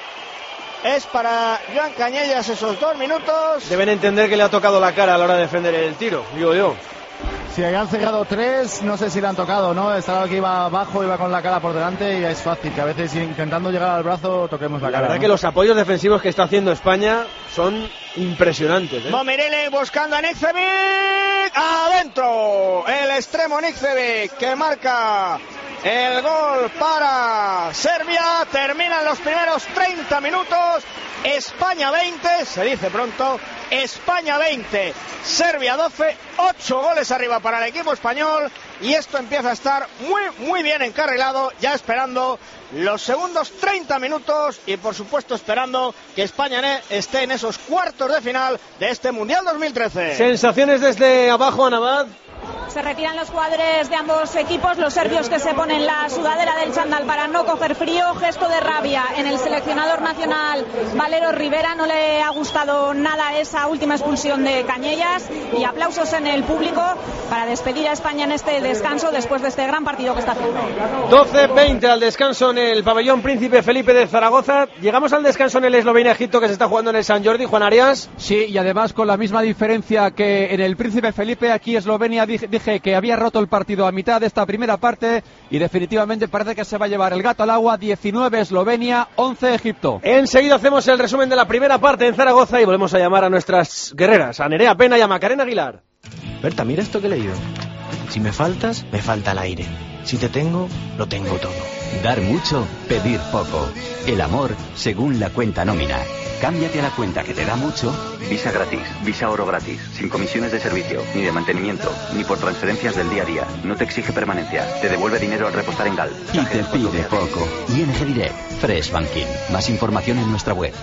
Es para Joan Cañellas esos 2 minutos. Deben entender que le ha tocado la cara a la hora de defender el tiro, digo yo. Si habían cerrado 3, no sé si le han tocado, ¿no? Estaba que iba abajo, iba con la cara por delante y es fácil que a veces intentando llegar al brazo toquemos la cara. La verdad, ¿no? Que los apoyos defensivos que está haciendo España son impresionantes, ¿eh? Momireli buscando a Nikcevic, adentro, el extremo Nikcevic que marca el gol para Serbia. Terminan los primeros 30 minutos. España 20, se dice pronto. España 20, Serbia 12, 8 goles arriba para el equipo español. Y esto empieza a estar muy bien encarrilado, ya esperando los segundos 30 minutos y por supuesto esperando que España esté en esos cuartos de final de este Mundial 2013. Sensaciones desde abajo, Anabad. Se retiran los jugadores de ambos equipos, los serbios que se ponen la sudadera del chándal para no coger frío, gesto de rabia en el seleccionador nacional Valero Rivera, no le ha gustado nada esa última expulsión de Cañellas y aplausos en el público para despedir a España en este descanso después de este gran partido que está haciendo. 12-20 al descanso en el pabellón Príncipe Felipe de Zaragoza. Llegamos al descanso en el Eslovenia-Egipto que se está jugando en el Sant Jordi, Juan Arias. Sí, y además con la misma diferencia que en el Príncipe Felipe, aquí Eslovenia dije que había roto el partido a mitad de esta primera parte y definitivamente parece que se va a llevar el gato al agua. 19 Eslovenia, 11 Egipto. Enseguida hacemos el resumen de la primera parte en Zaragoza y volvemos a llamar a nuestras guerreras, a Nerea Pena y a Macarena Aguilar. Berta, mira esto que he leído. Si me faltas, me falta el aire. Si te tengo, lo tengo todo. Dar mucho, pedir poco. El amor según la cuenta nómina. Cámbiate a la cuenta que te da mucho. Visa gratis, Visa Oro gratis, sin comisiones de servicio, ni de mantenimiento, ni por transferencias del día a día. No te exige permanencia, te devuelve dinero al repostar en GAL. Y te pide poco. ING Direct, Fresh Banking. Más información en nuestra web.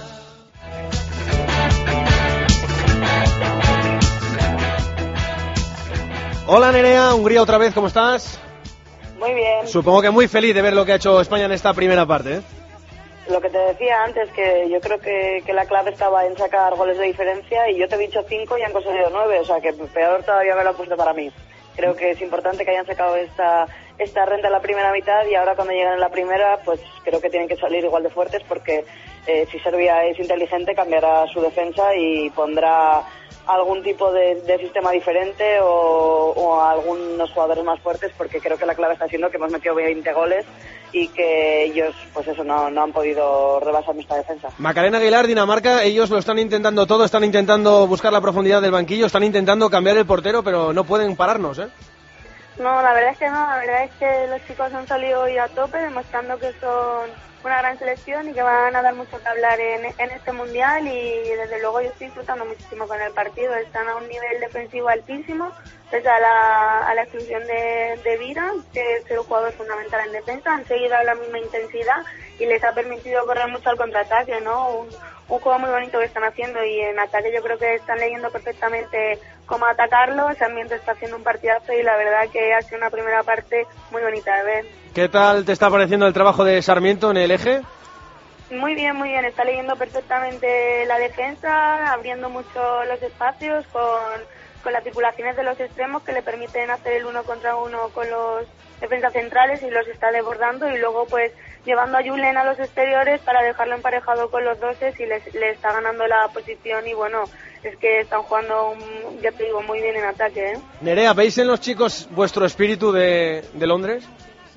Hola Nerea, Hungría otra vez, ¿cómo estás? Muy bien. Supongo que muy feliz de ver lo que ha hecho España en esta primera parte, ¿eh? Lo que te decía antes, que yo creo que la clave estaba en sacar goles de diferencia y yo te he dicho 5 y han conseguido 9, o sea que peor todavía me lo ha puesto para mí. Creo que es importante que hayan sacado esta esta renta en la primera mitad, y ahora cuando llegan en la primera, pues creo que tienen que salir igual de fuertes, porque si Serbia es inteligente cambiará su defensa y pondrá algún tipo de sistema diferente o algunos jugadores más fuertes, porque creo que la clave está siendo que hemos metido 20 goles y que ellos, pues eso, no han podido rebasar nuestra defensa. Macarena Aguilar, Dinamarca, ellos lo están intentando todo, están intentando buscar la profundidad del banquillo, están intentando cambiar el portero, pero no pueden pararnos, ¿eh? No, la verdad es que no, la verdad es que los chicos han salido hoy a tope, demostrando que son una gran selección y que van a dar mucho que hablar en este mundial, y desde luego yo estoy disfrutando muchísimo con el partido. Están a un nivel defensivo altísimo, pese a la exclusión de Vira, que es el jugador fundamental en defensa. Han seguido a la misma intensidad y les ha permitido correr mucho al contraataque, ¿no? Un juego muy bonito que están haciendo, y en ataque yo creo que están leyendo perfectamente cómo atacarlo. Sarmiento está haciendo un partidazo y la verdad que ha sido una primera parte muy bonita de ver. ¿Qué tal te está pareciendo el trabajo de Sarmiento en el eje? Muy bien, está leyendo perfectamente la defensa, abriendo mucho los espacios con las circulaciones de los extremos que le permiten hacer el 1 contra 1 con los defensas centrales, y los está desbordando, y luego pues llevando a Julen a los exteriores para dejarlo emparejado con los doses, y le está ganando la posición. Y bueno, es que están jugando, ya te digo, muy bien en ataque, ¿eh? Nerea, ¿veis en los chicos vuestro espíritu de Londres?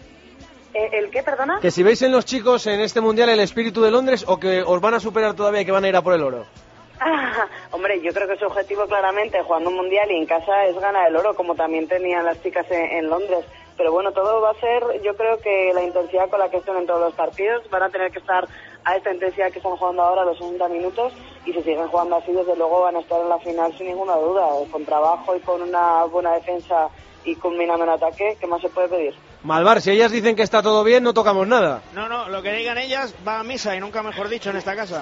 ¿El qué, perdona? Que si veis en los chicos en este mundial el espíritu de Londres, o que os van a superar todavía y que van a ir a por el oro. Hombre, yo creo que su objetivo claramente jugando un mundial y en casa es ganar el oro, como también tenían las chicas en Londres. Pero bueno, todo va a ser, yo creo que la intensidad con la que estén en todos los partidos. Van a tener que estar a esta intensidad que están jugando ahora, los 60 minutos, y si siguen jugando así, desde luego van a estar en la final sin ninguna duda, con trabajo y con una buena defensa y combinando en ataque. ¿Qué más se puede pedir? Malvar, si ellas dicen que está todo bien, no tocamos nada. No, lo que digan ellas va a misa, y nunca mejor dicho, en esta casa.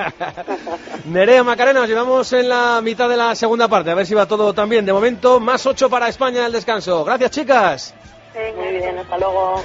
Nerea, Macarena, nos llevamos en la mitad de la segunda parte, a ver si va todo tan bien. De momento, más 8 para España en el descanso. Gracias, chicas. Muy bien, hasta luego.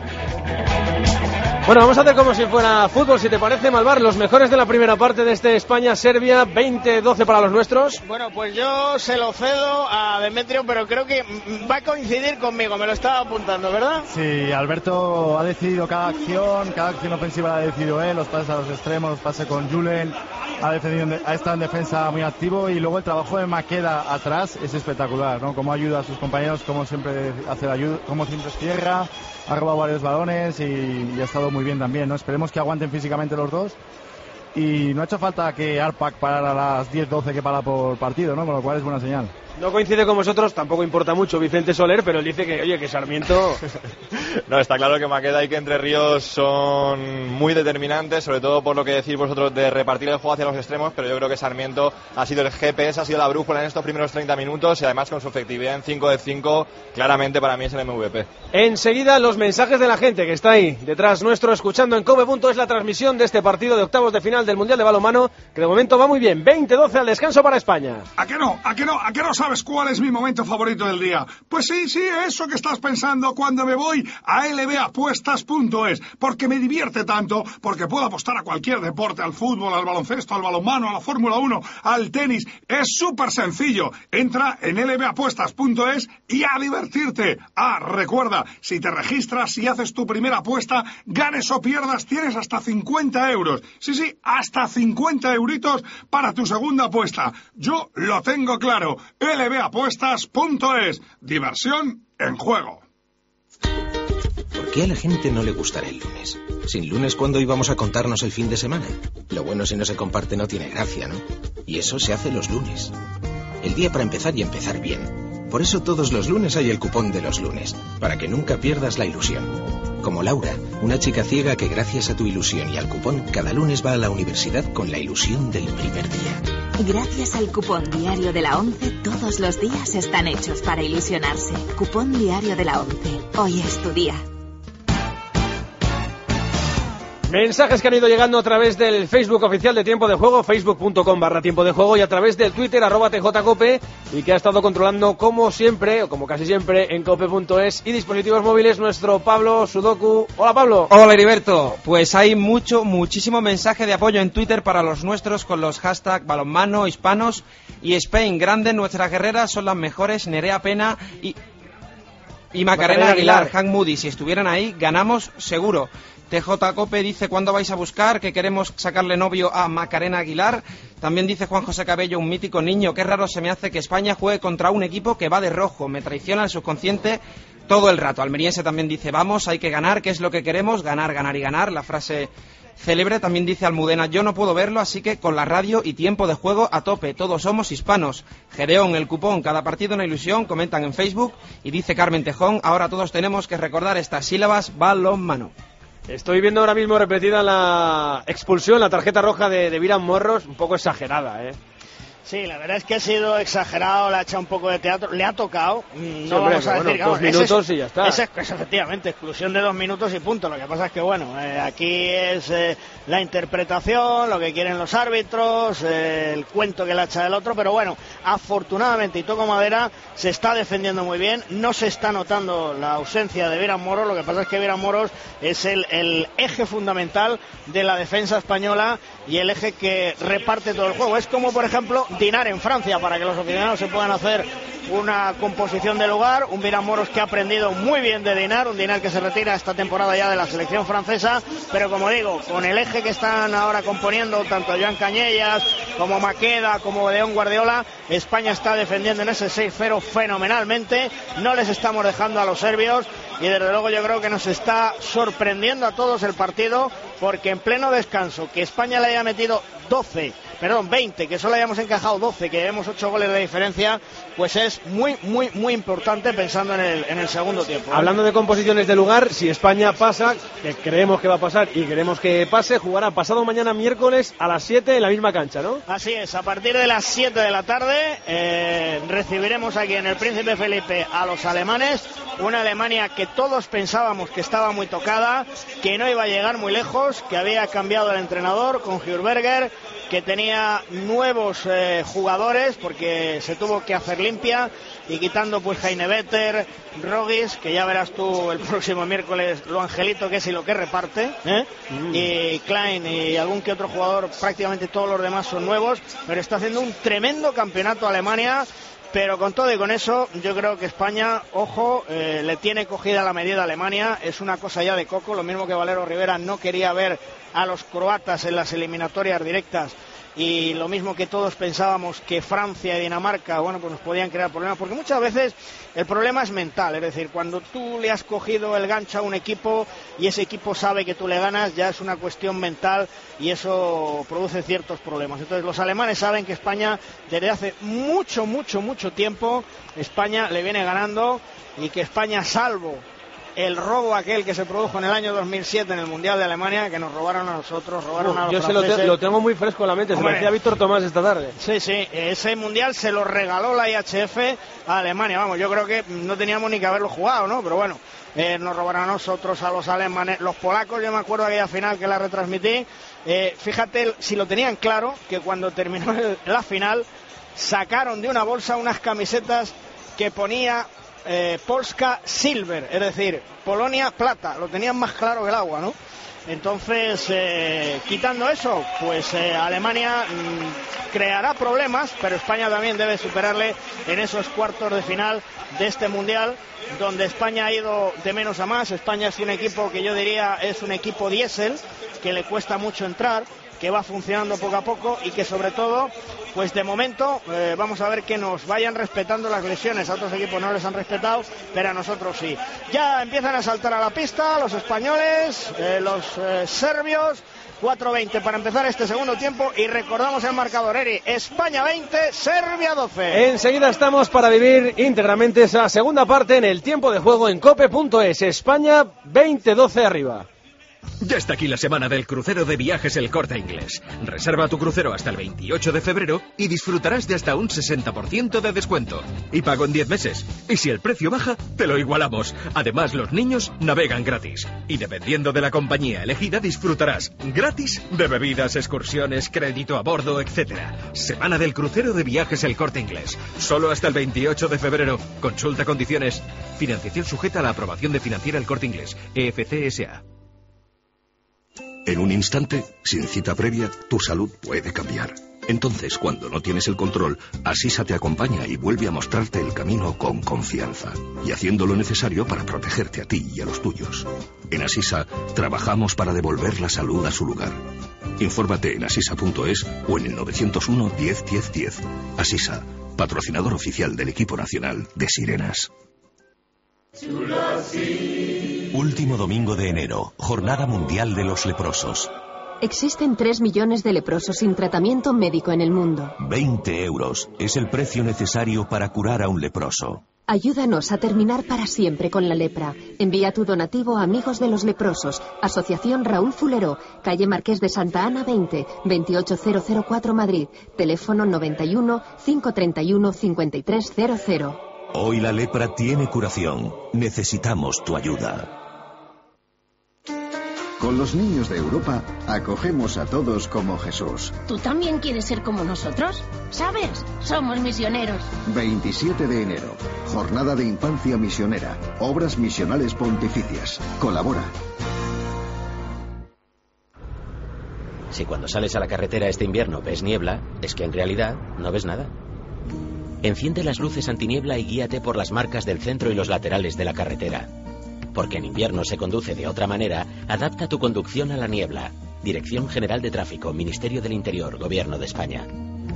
Bueno, vamos a hacer como si fuera fútbol, si te parece, Malvar, los mejores de la primera parte de este España-Serbia, 20-12 para los nuestros. Bueno, pues yo se lo cedo a Demetrio, pero creo que va a coincidir conmigo, me lo estaba apuntando, ¿verdad? Sí, Alberto ha decidido cada acción ofensiva la ha decidido él, los pases a los extremos, los pases con Julen, ha estado en defensa muy activo, y luego el trabajo de Maqueda atrás es espectacular, ¿no? Cómo ayuda a sus compañeros, cómo siempre hace la ayuda, cómo siempre cierra, ha robado varios balones y ha estado muy bien también, ¿no? Esperemos que aguanten físicamente los dos, y no ha hecho falta que Arpak parara a las 10-12 que para por partido, ¿no? Con lo cual es buena señal. No coincide con vosotros, tampoco importa mucho Vicente Soler, pero él dice que, oye, que Sarmiento... No, está claro que Maqueda y que Entre Ríos son muy determinantes, sobre todo por lo que decís vosotros de repartir el juego hacia los extremos, pero yo creo que Sarmiento ha sido el GPS, ha sido la brújula en estos primeros 30 minutos, y además con su efectividad en 5 de 5, claramente para mí es el MVP. Enseguida los mensajes de la gente que está ahí detrás nuestro, escuchando en Cope.es la transmisión de este partido de octavos de final del Mundial de Balonmano, que de momento va muy bien, 20-12 al descanso para España. ¿A qué no sabes cuál es mi momento favorito del día? Pues sí, eso que estás pensando cuando me voy a lbapuestas.es, porque me divierte tanto, porque puedo apostar a cualquier deporte, al fútbol, al baloncesto, al balonmano, a la Fórmula 1, al tenis. Es súper sencillo. Entra en lbapuestas.es y a divertirte. Recuerda, si te registras y haces tu primera apuesta, ganes o pierdas, tienes hasta 50 euros. Sí, hasta 50 euritos para tu segunda apuesta. Yo lo tengo claro. lbapuestas.es. Diversión en juego. ¿Por qué a la gente no le gustará el lunes? Sin lunes, ¿cuándo íbamos a contarnos el fin de semana? Lo bueno, si no se comparte, no tiene gracia, ¿no? Y eso se hace los lunes. El día para empezar y empezar bien. Por eso todos los lunes hay el cupón de los lunes, para que nunca pierdas la ilusión. Como Laura, una chica ciega que gracias a tu ilusión y al cupón, cada lunes va a la universidad con la ilusión del primer día. Gracias al cupón diario de la 11, todos los días están hechos para ilusionarse. Cupón diario de la 11. Hoy es tu día. Mensajes que han ido llegando a través del Facebook oficial de Tiempo de Juego, facebook.com/Tiempo de Juego, y a través del Twitter @TJCope, y que ha estado controlando como siempre, o como casi siempre, en Cope.es y dispositivos móviles, nuestro Pablo Sudoku. Hola, Pablo. Hola, Heriberto. Pues hay muchísimo mensaje de apoyo en Twitter para los nuestros con los hashtags balonmano, hispanos y Spain grande. Nuestras guerreras son las mejores, Nerea Pena y... y Macarena Aguilar, Hank Moody, si estuvieran ahí, ganamos seguro. TJ Cope dice, ¿cuándo vais a buscar? Que queremos sacarle novio a Macarena Aguilar. También dice Juan José Cabello, un mítico niño, qué raro se me hace que España juegue contra un equipo que va de rojo, me traiciona el subconsciente todo el rato. Almeriense también dice, vamos, hay que ganar, ¿qué es lo que queremos? Ganar, ganar y ganar, la frase célebre. También dice Almudena, yo no puedo verlo, así que con la radio y tiempo de juego a tope, todos somos hispanos. Gedeón, el cupón, cada partido una ilusión, comentan en Facebook. Y dice Carmen Tejón, ahora todos tenemos que recordar estas sílabas, balonmano. Estoy viendo ahora mismo repetida la expulsión, la tarjeta roja de Viran Morros, un poco exagerada, ¿eh? Sí, la verdad es que ha sido exagerado, le ha echado un poco de teatro, le ha tocado, no sí, hombre, vamos a decir que 2 minutos y ya está. Es efectivamente, exclusión de 2 minutos y punto. Lo que pasa es que bueno, aquí es la interpretación, lo que quieren los árbitros, el cuento que le echa el otro, pero bueno, afortunadamente, y toco madera, se está defendiendo muy bien, no se está notando la ausencia de Viran Moros. Lo que pasa es que Viran Moros es el eje fundamental de la defensa española y el eje que reparte todo el juego. Es como, por ejemplo, Dinar en Francia, para que los aficionados se puedan hacer una composición de lugar. Un Viran Moros que ha aprendido muy bien de Dinar, un Dinar que se retira esta temporada ya de la selección francesa, pero como digo, con el eje que están ahora componiendo tanto Joan Cañellas como Maqueda como León Guardiola, España está defendiendo en ese 6-0 fenomenalmente, no les estamos dejando a los serbios y desde luego yo creo que nos está sorprendiendo a todos el partido, porque en pleno descanso que España le haya metido 20, que solo hayamos encajado 12, que llevemos 8 goles de diferencia, pues es muy, muy, muy importante pensando en el segundo tiempo. Hablando de composiciones de lugar, si España pasa, que creemos que va a pasar y queremos que pase, jugará pasado mañana miércoles a las 7 en la misma cancha, ¿no? Así es, a partir de las 7 de la tarde recibiremos aquí en el Príncipe Felipe a los alemanes, una Alemania que todos pensábamos que estaba muy tocada, que no iba a llegar muy lejos, que había cambiado el entrenador con Hjurberger, que tenía nuevos jugadores porque se tuvo que hacer limpia, y quitando pues Heine Vetter, Rogis, que ya verás tú el próximo miércoles lo angelito que es y lo que reparte, y Klein y algún que otro jugador, prácticamente todos los demás son nuevos, pero está haciendo un tremendo campeonato Alemania. Pero con todo y con eso, yo creo que España, ojo, le tiene cogida la medida a Alemania, es una cosa ya de coco, lo mismo que Valero Rivera no quería ver a los croatas en las eliminatorias directas, y lo mismo que todos pensábamos que Francia y Dinamarca, bueno, pues nos podían crear problemas, porque muchas veces el problema es mental, es decir, cuando tú le has cogido el gancho a un equipo y ese equipo sabe que tú le ganas, ya es una cuestión mental y eso produce ciertos problemas. Entonces los alemanes saben que España desde hace mucho tiempo, España le viene ganando, y que España, salvo el robo aquel que se produjo en el año 2007 en el Mundial de Alemania, que nos robaron a nosotros, robaron a los franceses. Yo lo tengo muy fresco en la mente, se lo decía Víctor Tomás esta tarde. Sí, ese Mundial se lo regaló la IHF a Alemania, vamos, yo creo que no teníamos ni que haberlo jugado, ¿no? Pero bueno, nos robaron a nosotros, a los alemanes, los polacos, yo me acuerdo de aquella final que la retransmití, fíjate si lo tenían claro, que cuando terminó la final sacaron de una bolsa unas camisetas que ponía Polska Silver, es decir, Polonia plata, lo tenían más claro que el agua, ¿no? Entonces, quitando eso, pues Alemania creará problemas, pero España también debe superarle en esos cuartos de final de este Mundial, donde España ha ido de menos a más. España es un equipo que yo diría es un equipo diésel, que le cuesta mucho entrar, que va funcionando poco a poco y que sobre todo, pues de momento vamos a ver que nos vayan respetando las lesiones. A otros equipos no les han respetado, pero a nosotros sí. Ya empiezan a saltar a la pista los españoles, los serbios. 4:20 para empezar este segundo tiempo, y recordamos el marcador, Eri: España 20, Serbia 12. Enseguida estamos para vivir íntegramente esa segunda parte en el tiempo de juego en cope.es. España 20-12 arriba. Ya está aquí la semana del crucero de Viajes El Corte Inglés. Reserva tu crucero hasta el 28 de febrero y disfrutarás de hasta un 60% de descuento. Y pago en 10 meses. Y si el precio baja, te lo igualamos. Además, los niños navegan gratis. Y dependiendo de la compañía elegida, disfrutarás gratis de bebidas, excursiones, crédito a bordo, etc. Semana del crucero de Viajes El Corte Inglés. Solo hasta el 28 de febrero. Consulta condiciones. Financiación sujeta a la aprobación de Financiera El Corte Inglés. EFC S.A. En un instante, sin cita previa, tu salud puede cambiar. Entonces, cuando no tienes el control, Asisa te acompaña y vuelve a mostrarte el camino con confianza y haciendo lo necesario para protegerte a ti y a los tuyos. En Asisa trabajamos para devolver la salud a su lugar. Infórmate en asisa.es o en el 901 10 10 10. Asisa, patrocinador oficial del equipo nacional de sirenas. Último domingo de enero, Jornada Mundial de los Leprosos. Existen 3 millones de leprosos sin tratamiento médico en el mundo. 20 euros es el precio necesario para curar a un leproso. Ayúdanos a terminar para siempre con la lepra. Envía tu donativo a Amigos de los Leprosos, Asociación Raúl Fuleró, calle Marqués de Santa Ana 20, 28004 Madrid, teléfono 91 531 5300. Hoy la lepra tiene curación. Necesitamos tu ayuda. Con los niños de Europa, acogemos a todos como Jesús. ¿Tú también quieres ser como nosotros? ¿Sabes? Somos misioneros. 27 de enero, Jornada de Infancia Misionera. Obras misionales pontificias. Colabora. Si cuando sales a la carretera este invierno ves niebla, es que en realidad no ves nada. Enciende las luces antiniebla y guíate por las marcas del centro y los laterales de la carretera. Porque en invierno se conduce de otra manera, adapta tu conducción a la niebla. Dirección General de Tráfico, Ministerio del Interior, Gobierno de España.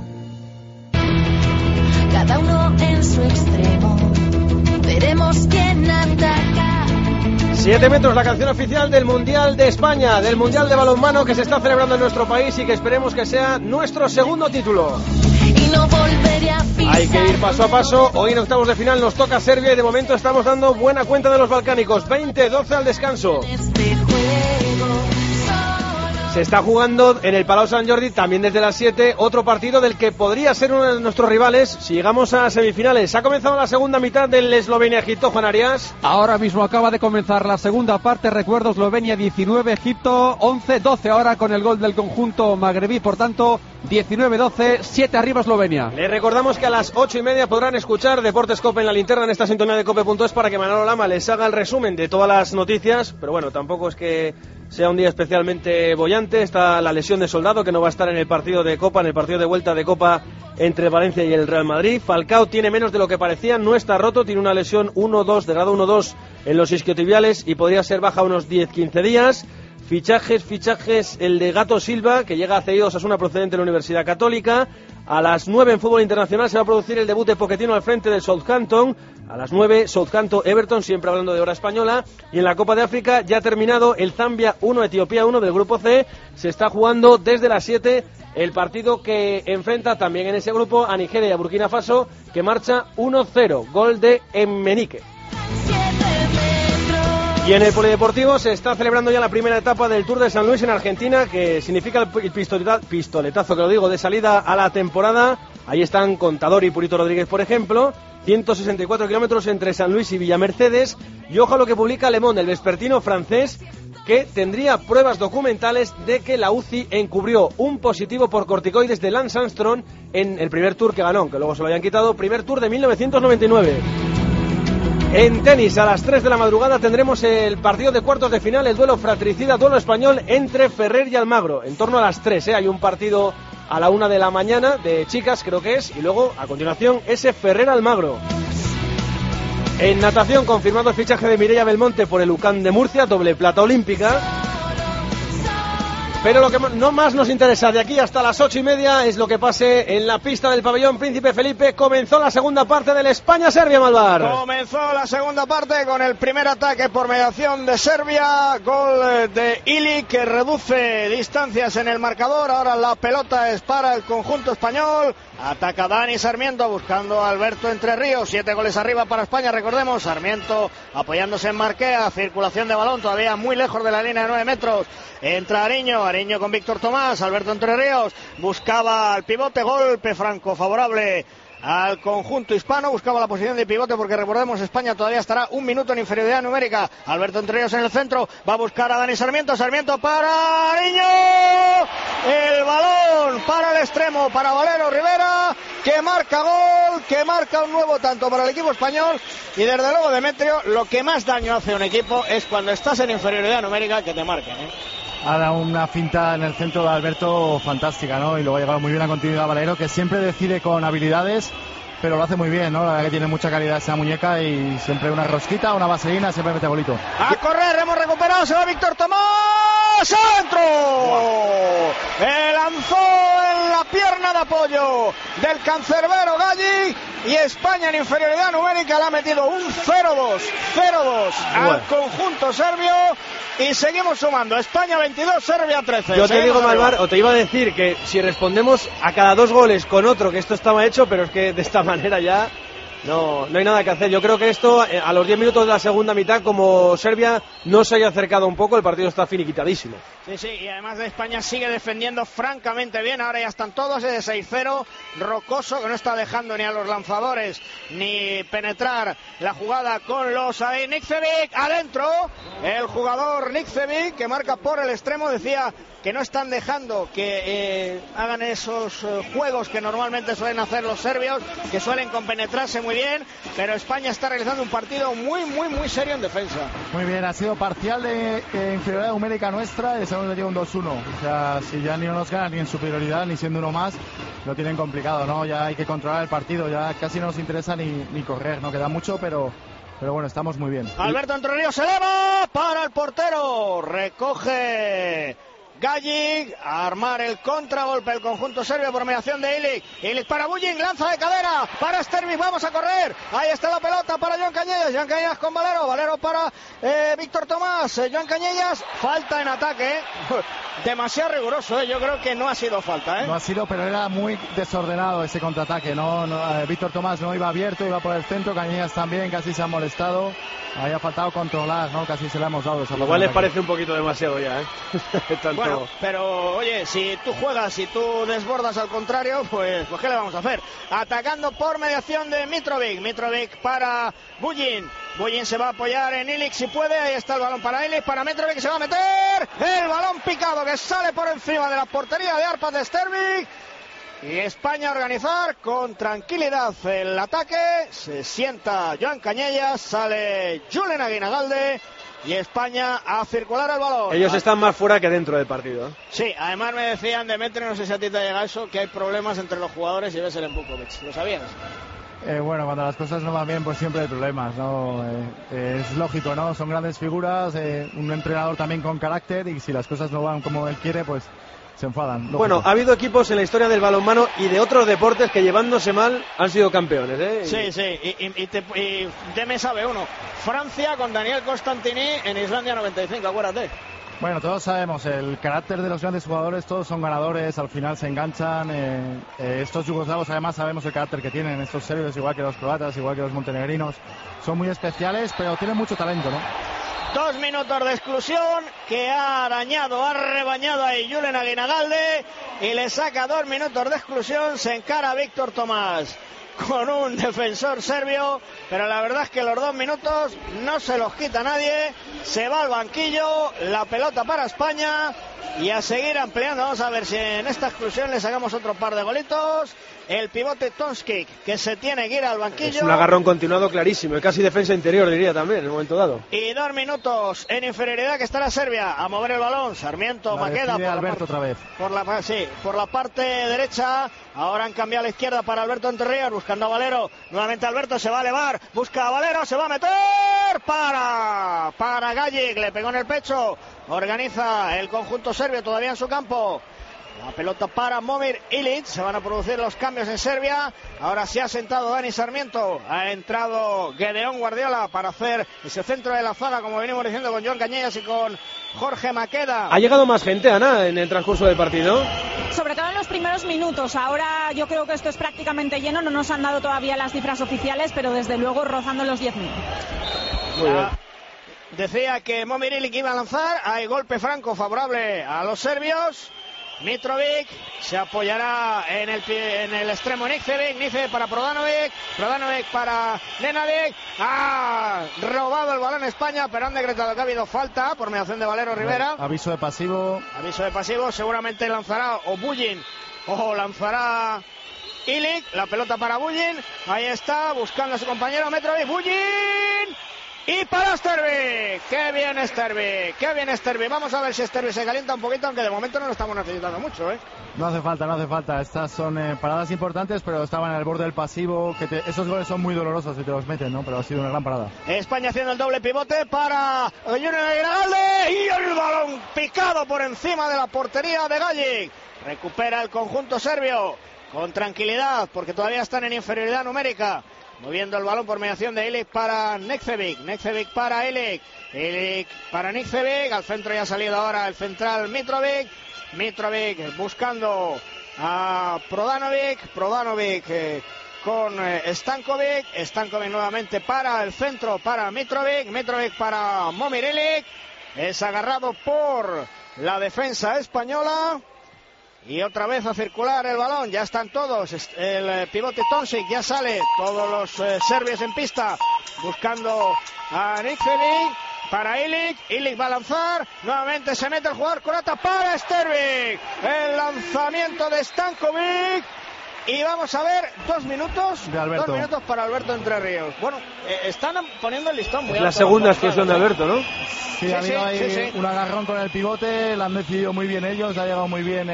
Cada uno en su extremo, veremos quién ataca. 7 metros, la canción oficial del Mundial de España, del Mundial de Balonmano que se está celebrando en nuestro país y que esperemos que sea nuestro segundo título. Y no volveré a pisar. Hay que ir paso a paso. Hoy en octavos de final nos toca Serbia y de momento estamos dando buena cuenta de los balcánicos. 20-12 al descanso. Se está jugando en el Palau Sant Jordi también desde las 7 otro partido del que podría ser uno de nuestros rivales si llegamos a semifinales. Ha comenzado la segunda mitad del Eslovenia-Egipto, Juan Arias. Ahora mismo acaba de comenzar la segunda parte. Recuerdo, Eslovenia 19, Egipto 11-12 ahora con el gol del conjunto magrebí. Por tanto, 19-12, 7 arriba Eslovenia. Les recordamos que a las 8:30 podrán escuchar Deportes Cope en la linterna en esta sintonía de Cope.es para que Manolo Lama les haga el resumen de todas las noticias. Pero bueno, tampoco es que sea un día especialmente bollante. Está la lesión de Soldado, que no va a estar en el partido de Copa, en el partido de vuelta de Copa entre Valencia y el Real Madrid. Falcao tiene menos de lo que parecía, no está roto, tiene una lesión 1-2 de grado 1-2 en los isquiotibiales y podría ser baja unos 10-15 días. Fichajes, el de Gato Silva, que llega a cedido a Osasuna procedente de la Universidad Católica. A las 9 en fútbol internacional se va a producir el debut de Pochettino al frente del Southampton. A las 9, Southampton-Everton, siempre hablando de hora española. Y en la Copa de África ya ha terminado el Zambia 1, Etiopía 1 del Grupo C. Se está jugando desde las 7 el partido que enfrenta también en ese grupo a Nigeria y a Burkina Faso, que marcha 1-0, gol de Emmenike. Y en el polideportivo se está celebrando ya la primera etapa del Tour de San Luis en Argentina, que significa el pistoletazo, que lo digo, de salida a la temporada. Ahí están Contador y Purito Rodríguez, por ejemplo. 164 kilómetros entre San Luis y Villa Mercedes. Y ojo a lo que publica Le Monde, el vespertino francés, que tendría pruebas documentales de que la UCI encubrió un positivo por corticoides de Lance Armstrong en el primer Tour que ganó, que luego se lo habían quitado, primer Tour de 1999. En tenis, a las 3 de la madrugada tendremos el partido de cuartos de final, el duelo fratricida, duelo español entre Ferrer y Almagro. En torno a las 3, hay un partido a la 1 de la mañana de chicas, creo que es, y luego a continuación ese Ferrer-Almagro. En natación, confirmado el fichaje de Mireia Belmonte por el UCAM de Murcia, doble plata olímpica. Pero lo que no más nos interesa de aquí hasta las 8:30 es lo que pase en la pista del pabellón Príncipe Felipe. Comenzó la segunda parte del España-Serbia, Malvar. Comenzó la segunda parte con el primer ataque por mediación de Serbia. Gol de Ilić, que reduce distancias en el marcador. Ahora la pelota es para el conjunto español. Ataca Dani Sarmiento buscando a Alberto Entre Ríos. 7 goles arriba para España, recordemos. Sarmiento apoyándose en Marquea. Circulación de balón todavía muy lejos de la línea de 9 metros. Entra Ariño con Víctor Tomás. Alberto Entre Ríos buscaba al pivote. Golpe franco favorable al conjunto hispano. Buscaba la posición de pivote porque recordemos España todavía estará un minuto en inferioridad numérica. Alberto Entre Ríos en el centro. Va a buscar a Dani Sarmiento. Sarmiento para Ariño. El balón para el extremo, para Valero Rivera, que marca gol, que marca un nuevo tanto para el equipo español. Y desde luego, Demetrio, lo que más daño hace a un equipo es cuando estás en inferioridad numérica que te marquen, ha dado una finta en el centro de Alberto fantástica, ¿no? Y luego ha llegado muy bien a continuidad Valero, que siempre decide con habilidades, pero lo hace muy bien, ¿no? La verdad que tiene mucha calidad esa muñeca y siempre una rosquita, una vaselina, siempre mete golito. A correr, hemos recuperado, se va Víctor Tomás, ¡centro! Lanzó en la pierna de apoyo del cancerbero Galli y España en inferioridad numérica le ha metido un 0-2 al conjunto serbio y seguimos sumando. España 22, Serbia 13. Yo te digo, Malvar, o te iba a decir que si respondemos a cada 2 goles con otro, que esto estaba hecho, pero es que de esta manera ya no hay nada que hacer. Yo creo que esto, a los 10 minutos de la segunda mitad, como Serbia no se haya acercado un poco, el partido está finiquitadísimo. Sí, y además de España sigue defendiendo francamente bien. Ahora ya están todos de 6-0. Rocoso, que no está dejando ni a los lanzadores ni penetrar la jugada con los Nikcevic adentro. El jugador Nikcevic, que marca por el extremo, decía que no están dejando que hagan esos juegos que normalmente suelen hacer los serbios, que suelen compenetrarse muy bien, pero España está realizando un partido muy serio en defensa. Muy bien, ha sido parcial de inferioridad numérica nuestra y se hemos metido un 2-1. O sea, si ya ni nos ganan ni en superioridad ni siendo uno más, lo tienen complicado, ¿no? Ya hay que controlar el partido, ya casi no nos interesa ni correr, ¿no? Queda mucho, pero bueno, estamos muy bien. Alberto Entre Ríos se eleva para el portero, recoge Galli, a armar el contragolpe el conjunto serbio por mediación de Ilic para Bullin, lanza de cadera para Stervi, vamos a correr, ahí está la pelota para Joan Cañellas con Valero para Víctor Tomás, Joan Cañellas, falta en ataque, demasiado riguroso, yo creo que no ha sido falta, No ha sido, pero era muy desordenado ese contraataque, Víctor Tomás no iba abierto, iba por el centro, Cañellas también, casi se ha molestado, había faltado controlar, casi se le hemos dado. Igual les parece un poquito demasiado ya, Bueno, pero oye, si tú juegas y tú desbordas al contrario, pues ¿qué le vamos a hacer? Atacando por mediación de Mitrovic para Bullin se va a apoyar en Ilic si puede, ahí está el balón para Ilic, para Mitrovic, que se va a meter el balón picado que sale por encima de la portería de Arpad de Stervik. Y España a organizar con tranquilidad el ataque, se sienta Joan Cañellas, sale Julen Aguinagalde y España a circular el balón. Ellos están más fuera que dentro del partido. Sí, además me decían, Demetrio, no sé si a ti te ha llegado eso, que hay problemas entre los jugadores y Vesel Pukovic. ¿Lo sabías? Bueno, cuando las cosas no van bien, pues siempre hay problemas, ¿no? Es lógico, ¿no? Son grandes figuras, un entrenador también con carácter, y si las cosas no van como él quiere, pues se enfadan. Lógico. Bueno, ha habido equipos en la historia del balonmano y de otros deportes que llevándose mal han sido campeones, ¿eh? Sí, y Deme sabe uno. Francia con Daniel Constantini en Islandia 95, acuérdate. Bueno, todos sabemos el carácter de los grandes jugadores, todos son ganadores, al final se enganchan. Estos yugoslavos además sabemos el carácter que tienen, estos serbios igual que los croatas, igual que los montenegrinos, son muy especiales, pero tienen mucho talento, ¿no? 2 minutos de exclusión que ha arañado, ha rebañado a Julen Aguinagalde y le saca 2 minutos de exclusión, se encara a Víctor Tomás con un defensor serbio, pero la verdad es que los 2 minutos no se los quita nadie, se va al banquillo, la pelota para España y a seguir ampliando. Vamos a ver si en esta exclusión le sacamos otro par de golitos. El pivote Tonskic, que se tiene que ir al banquillo. Es un agarrón continuado clarísimo, y casi defensa interior diría también en el momento dado. Y 2 minutos en inferioridad que está la Serbia a mover el balón. Sarmiento, Maqueda por Alberto otra vez. Por la parte derecha. Ahora han cambiado a la izquierda para Alberto Enterrías, buscando a Valero. Nuevamente Alberto se va a elevar, busca a Valero, se va a meter para Gallic, le pegó en el pecho. Organiza el conjunto serbio todavía en su campo. La pelota para Momir Ilic, se van a producir los cambios en Serbia. Ahora se ha sentado Dani Sarmiento, ha entrado Gedeón Guardiola para hacer ese centro de la zaga, como venimos diciendo, con Joan Cañellas y con Jorge Maqueda. ¿Ha llegado más gente, Ana, en el transcurso del partido? Sobre todo en los primeros minutos. Ahora yo creo que esto es prácticamente lleno, no nos han dado todavía las cifras oficiales, pero desde luego rozando los 10.000. Muy bien. Decía que Momir Ilic iba a lanzar, hay golpe franco favorable a los serbios. Mitrovic se apoyará en el extremo Nikcevic para Prodanovic para Nenadic. Ha robado el balón España, pero han decretado que ha habido falta por mediación de Valero Rivera. Aviso de pasivo, seguramente lanzará o Bullin o lanzará Ilic, la pelota para Bullin, ahí está, buscando a su compañero Mitrovic, Bullin Y para Stervik, qué bien Stervik. Vamos a ver si Stervik se calienta un poquito, aunque de momento no lo estamos necesitando mucho, ¿eh? No hace falta. Estas son paradas importantes, pero estaban al borde del pasivo. Esos goles son muy dolorosos si te los meten, ¿no? Pero ha sido una gran parada. España haciendo el doble pivote para Junior Aguirre y el balón picado por encima de la portería de Gallic. Recupera el conjunto serbio con tranquilidad, porque todavía están en inferioridad numérica. Moviendo el balón por mediación de Ilic para Nekcevic. Nekcevic para Ilic. Ilic para Nekcevic. Al centro ya ha salido ahora el central Mitrovic. Mitrovic buscando a Prodanovic. Prodanovic con Stankovic. Stankovic nuevamente para el centro para Mitrovic. Mitrovic para Momir Ilic. Es agarrado por la defensa española. Y otra vez a circular el balón, ya están todos, el pivote Tomšić ya sale, todos los serbios en pista, buscando a Nikcevic, para Ilic, Ilic va a lanzar, nuevamente se mete el jugador croata para Stervik, el lanzamiento de Stankovic, y vamos a ver 2 minutos, de Alberto. 2 minutos para Alberto Entre Ríos. Bueno, están poniendo el listón muy alto. La segunda expulsión de Alberto, ¿no? Sí, ha habido ahí un agarrón con el pivote, la han decidido muy bien ellos, ha llegado muy bien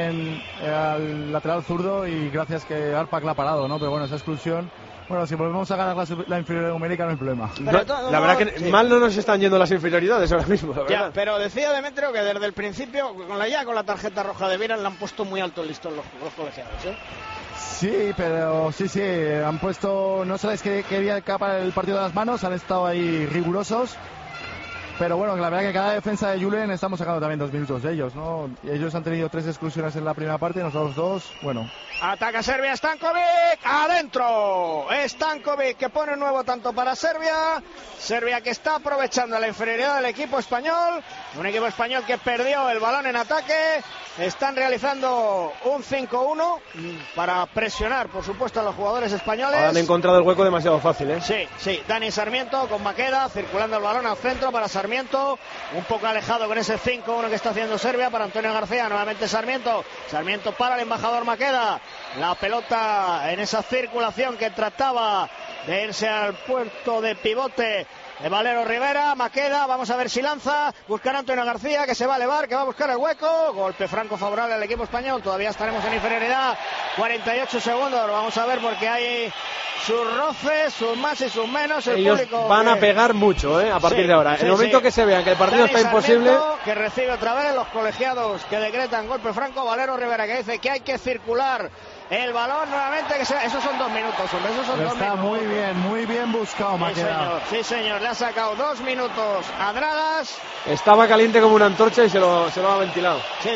al lateral zurdo y gracias que Arpak la ha parado, ¿no? Pero bueno, esa expulsión, bueno, si volvemos a ganar la inferioridad numérica no hay problema. La verdad que mal no nos están yendo las inferioridades ahora mismo, la verdad. Ya, pero decía Demetrio que desde el principio, con la tarjeta roja de Viran, le han puesto muy alto el listón los colegiados, ¿eh? Sí, pero sí, han puesto, no sabes qué quería escapar el partido de las manos, han estado ahí rigurosos. Pero bueno, la verdad que cada defensa de Julen estamos sacando también 2 minutos de ellos, ¿no? Ellos han tenido 3 exclusiones en la primera parte, nosotros 2, bueno. Ataca Serbia, Stankovic, adentro. Stankovic que pone un nuevo tanto para Serbia. Serbia que está aprovechando la inferioridad del equipo español. Un equipo español que perdió el balón en ataque. Están realizando un 5-1 para presionar, por supuesto, a los jugadores españoles. Han encontrado el hueco demasiado fácil, ¿eh? Sí. Dani Sarmiento con Maqueda, circulando el balón al centro para Sarmiento. Un poco alejado con ese 5-1 que está haciendo Serbia para Antonio García. Nuevamente Sarmiento para el embajador Maqueda. La pelota en esa circulación que trataba de irse al puerto de pivote de Valero Rivera. Maqueda, vamos a ver si lanza, buscar a Antonio García que se va a elevar, que va a buscar el hueco, golpe franco favorable al equipo español. Todavía estaremos en inferioridad, 48 segundos, vamos a ver porque hay sus roces, sus más y sus menos. El ellos público van a pegar mucho, a partir de ahora. En el momento que se vean que el partido Dani está imposible, Sarmiento, que recibe otra vez los colegiados que decretan golpe franco. Valero Rivera que dice que hay que circular el balón nuevamente, esos son 2 minutos, hombre, esos son 2 minutos. Está muy bien buscado, Maqueda. Sí, señor, le ha sacado 2 minutos a Dragas. Estaba caliente como una antorcha y se lo ha ventilado. Sí,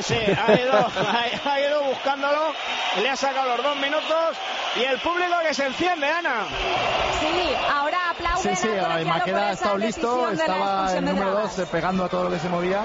ha ido buscándolo, le ha sacado los 2 minutos y el público que se enciende, Ana. Sí, ahora aplauden. Sí, Maqueda ha estado listo, estaba en número 2 pegando a todo lo que se movía.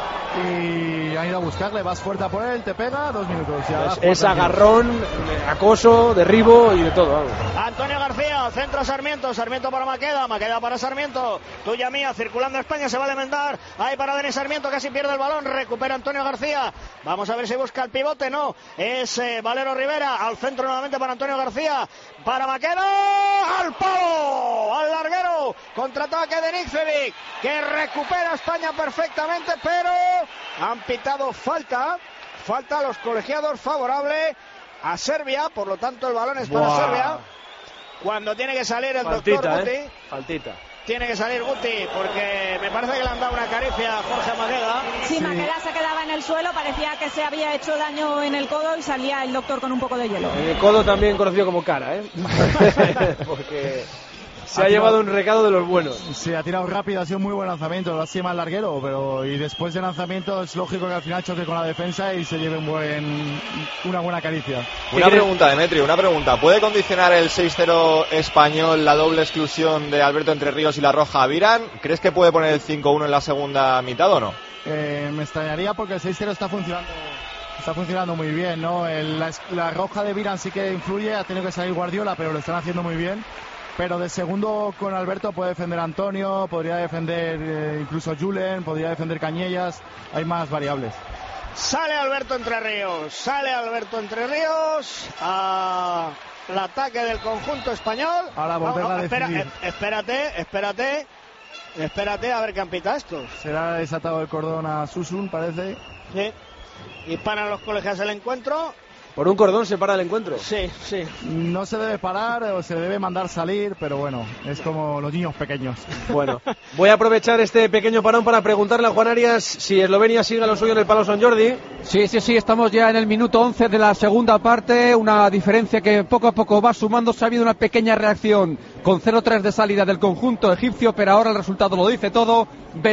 Y han ido a buscarle, vas fuerte a por él, te pega, 2 minutos. Es agarrón, acoso, derribo y de todo. Vamos. Antonio García, centro Sarmiento, Sarmiento para Maqueda, Maqueda para Sarmiento, tuya mía, circulando España, se va a demandar, ahí para Denis Sarmiento, casi pierde el balón, recupera Antonio García, vamos a ver si busca el pivote, no, es Valero Rivera, al centro nuevamente para Antonio García, para Maqueda, al palo, al larguero, contraataque de Nikcevic, que recupera España perfectamente, pero han pitado falta a los colegiados, favorable a Serbia, por lo tanto el balón es para Serbia, cuando tiene que salir el doctor Guti. Faltita. Tiene que salir Guti, porque me parece que le han dado una caricia a Jorge Maqueda. Sí, Maqueda se quedaba en el suelo, parecía que se había hecho daño en el codo y salía el doctor con un poco de hielo. En el codo también conocido como cara, porque se ha llevado un recado de los buenos. Sí, ha tirado rápido, ha sido un muy buen lanzamiento, lo ha sido más larguero, pero y después del lanzamiento es lógico que al final choque con la defensa y se lleve una buena caricia. Una pregunta, Demetrio, ¿puede condicionar el 6-0 español la doble exclusión de Alberto Entre Ríos y la roja a Viran? ¿Crees que puede poner el 5-1 en la segunda mitad o no? Me extrañaría porque el 6-0 está funcionando muy bien, ¿no? La roja de Viran sí que influye, ha tenido que salir Guardiola, pero lo están haciendo muy bien. Pero de segundo con Alberto puede defender Antonio, podría defender incluso Julen, podría defender Cañellas, hay más variables. Sale Alberto Entre Ríos al ataque del conjunto español. Ahora volver a decidir. Espérate. Espérate a ver qué han pitado esto. Será desatado el cordón a Susun, parece. Sí. Y paran los colegiados el encuentro. Por un cordón se para el encuentro. Sí, sí. No se debe parar o se debe mandar salir, pero bueno, es como los niños pequeños. Bueno, voy a aprovechar este pequeño parón para preguntarle a Juan Arias si Eslovenia sigue a lo suyo en el Palau Sant Jordi. Sí, estamos ya en el minuto 11 de la segunda parte, una diferencia que poco a poco va sumándose. Ha habido una pequeña reacción con 0-3 de salida del conjunto egipcio, pero ahora el resultado lo dice todo.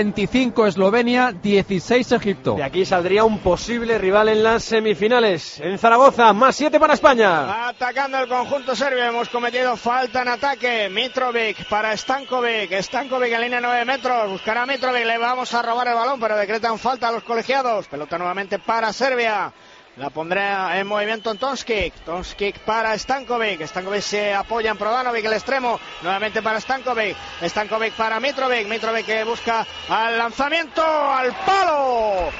25 Eslovenia, 16 Egipto. De aquí saldría un posible rival en las semifinales. En Zaragoza, más 7 para España. Atacando el conjunto serbio, hemos cometido falta en ataque. Mitrovic para Stankovic. Stankovic en línea 9 metros. Buscará a Mitrovic, le vamos a robar el balón, pero decretan falta a los colegiados. Pelota nuevamente para Serbia. La pondrá en movimiento Tomskic. Tomskic para Stankovic. Stankovic se apoya en Prodanovic, el extremo. Nuevamente para Stankovic. Stankovic para Mitrovic. Mitrovic que busca al lanzamiento, al palo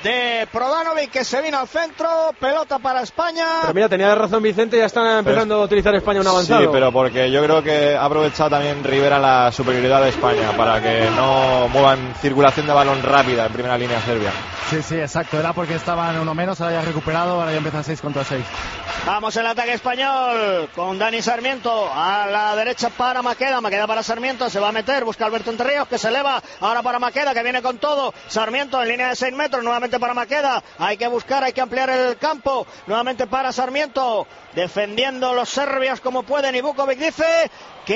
de Prodanovic, que se vino al centro. Pelota para España. Pero mira, tenía razón Vicente, ya está empezando a utilizar España un avanzado. Sí, pero porque yo creo que ha aprovechado también Rivera la superioridad de España para que no muevan circulación de balón rápida en primera línea Serbia. Sí, exacto. Era porque estaban uno menos, ahora ya recuperado, ahora ya empieza 6 contra 6. Vamos el ataque español con Dani Sarmiento a la derecha para Maqueda. Maqueda para Sarmiento, se va a meter, busca Alberto Entrerríos, que se eleva ahora para Maqueda, que viene con todo. Sarmiento en línea de 6 metros, nuevamente para Maqueda. Hay que buscar, hay que ampliar el campo. Nuevamente para Sarmiento, defendiendo los serbios como pueden. Y Vukovic dice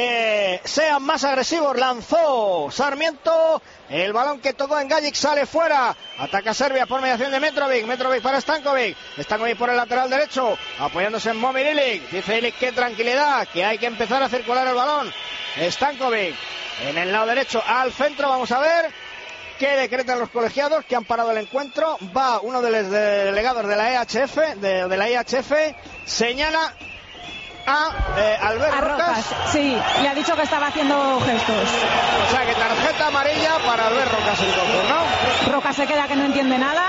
que sean más agresivos. Lanzó Sarmiento, el balón que tocó en Gajic sale fuera. Ataca Serbia por mediación de Mitrovic. Mitrovic para Stankovic. Stankovic por el lateral derecho, apoyándose en Momir Ilic. Dice Ilic que tranquilidad, que hay que empezar a circular el balón. Stankovic en el lado derecho al centro. Vamos a ver qué decretan los colegiados, que han parado el encuentro. Va uno de los delegados de la EHF, de la IHF, señala a Albert Rocas. Sí, le ha dicho que estaba haciendo gestos. O sea que tarjeta amarilla para Albert Rocas entonces, ¿no? Rocas se queda que no entiende nada.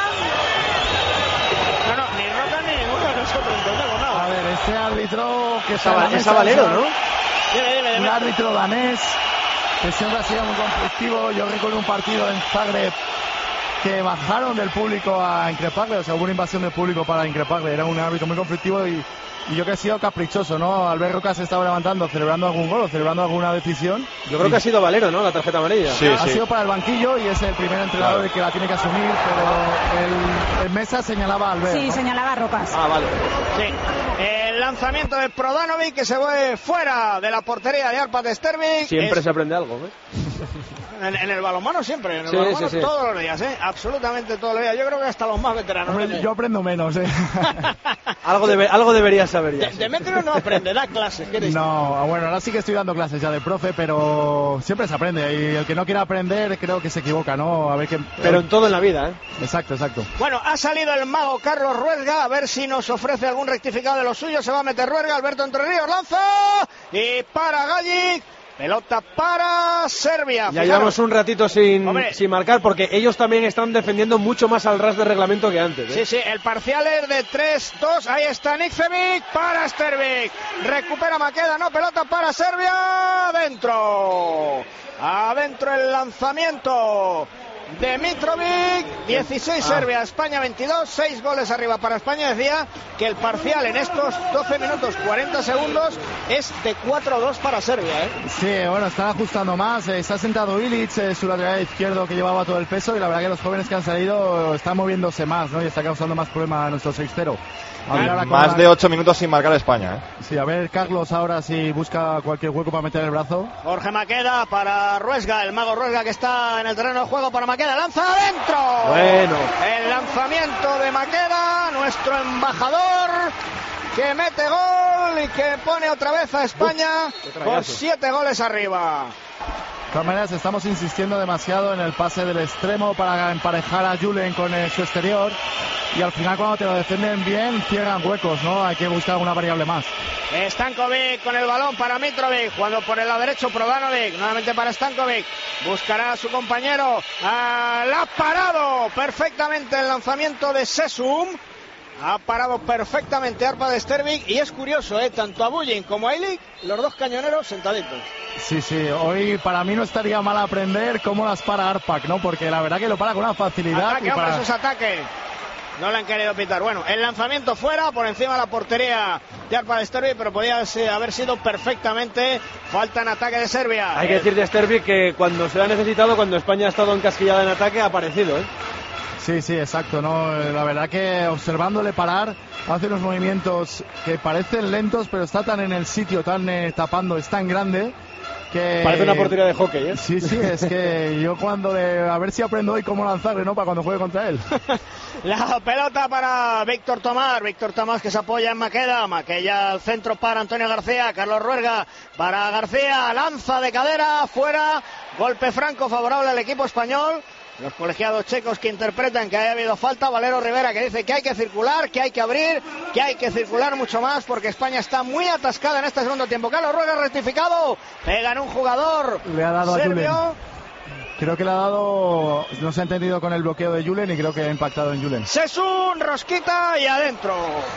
No, ni Rocas ni ninguno de nosotros entendemos nada. A ver, este árbitro que es Valero, ¿no? Dime. Un árbitro danés que siempre ha sido muy conflictivo. Yo recuerdo un partido en Zagreb que bajaron del público a increparle, o sea, hubo una invasión del público para increparle. Era un árbitro muy conflictivo y yo creo que ha sido caprichoso, ¿no? Albert Rocas se estaba levantando, celebrando algún gol o celebrando alguna decisión. Yo creo que ha sido Valero, ¿no? La tarjeta amarilla. Sí, ha sido para el banquillo y es el primer entrenador que la tiene que asumir, pero el Mesa señalaba a Albert. Sí, ¿no? señalaba a Rocas. Ah, vale. Sí. El lanzamiento de Prodanovic, que se fue fuera de la portería de Arpad Stervik. Siempre se aprende algo, ¿eh? En el balonmano siempre, en el balonmano todos los días, absolutamente todos los días. Yo creo que hasta los más veteranos. Hombre, yo aprendo menos, algo deberías saber ya. Demetrio no aprende, da clases. No, bueno, ahora sí que estoy dando clases ya de profe, pero siempre se aprende. Y el que no quiera aprender creo que se equivoca, ¿no? A ver qué. Pero en todo en la vida, ¿eh? Exacto. Bueno, ha salido el mago Carlos Ruesga, a ver si nos ofrece algún rectificado de lo suyo. Se va a meter Ruesga, Alberto Entrerríos lanza y para Gajic. Pelota para Serbia. Ya llevamos un ratito sin marcar porque ellos también están defendiendo mucho más al ras de reglamento que antes, ¿eh? Sí, el parcial es de 3-2. Ahí está Nikcevic para Stervik. Recupera Maqueda, no, pelota para Serbia. Adentro el lanzamiento de Mitrovic. 16 Serbia, España 22, 6 goles arriba para España. Decía que el parcial en estos 12 minutos 40 segundos es de 4-2 para Serbia, ¿eh? Sí, bueno, están ajustando más. Se ha sentado Ilic, su lateral izquierdo, que llevaba todo el peso, y la verdad que los jóvenes que han salido están moviéndose más, ¿no? Y está causando más problema a nuestro 6-0. Más de 8 minutos sin marcar España, ¿eh? Sí, a ver Carlos ahora si busca cualquier hueco para meter el brazo. Jorge Maqueda para Ruesga, el mago Ruesga que está en el terreno de juego para Maqueda, lanza adentro. Bueno. El lanzamiento de Maqueda, nuestro embajador, que mete gol y que pone otra vez a España con 7 goles arriba. De todas maneras, estamos insistiendo demasiado en el pase del extremo para emparejar a Julen con su exterior, y al final cuando te lo defienden bien cierran huecos, ¿no? Hay que buscar alguna variable más. Stankovic con el balón para Mitrovic, jugando por el lado derecho Prodanovic, nuevamente para Stankovic, buscará a su compañero, la ha parado perfectamente el lanzamiento de Sesum. Ha parado perfectamente Arpad Stervik, y es curioso, tanto a Bullin como a Ilic, los dos cañoneros sentaditos. Sí, hoy para mí no estaría mal aprender cómo las para Arpak, ¿no? Porque la verdad que lo para con una facilidad. Ataque, hombre, esos ataques. No le han querido pitar. Bueno, el lanzamiento fuera, por encima de la portería de Arpak Stervi, pero podía haber sido perfectamente falta en ataque de Serbia. Hay que decir de Stervi que cuando se lo ha necesitado, cuando España ha estado encasquillada en ataque, ha aparecido, ¿eh? Sí, exacto, ¿no? La verdad que observándole parar, hace unos movimientos que parecen lentos, pero está tan en el sitio, tan tapando, es tan grande que... Parece una portería de hockey, ¿eh? Sí, es que yo a ver si aprendo hoy cómo lanzarle, ¿no? Para cuando juegue contra él. La pelota para Víctor Tomás que se apoya en Maqueda al centro para Antonio García, Carlos Ruerga para García, lanza de cadera, fuera, golpe franco favorable al equipo español. Los colegiados checos que interpretan que haya habido falta, Valero Rivera que dice que hay que circular, que hay que abrir, que hay que circular mucho más porque España está muy atascada en este segundo tiempo. Carlos Ruerga rectificado, pega en un jugador. Le ha dado serbio. A Julen. Creo que le ha dado, no se ha entendido con el bloqueo de Julen y creo que ha impactado en Julen. Sesun, rosquita y adentro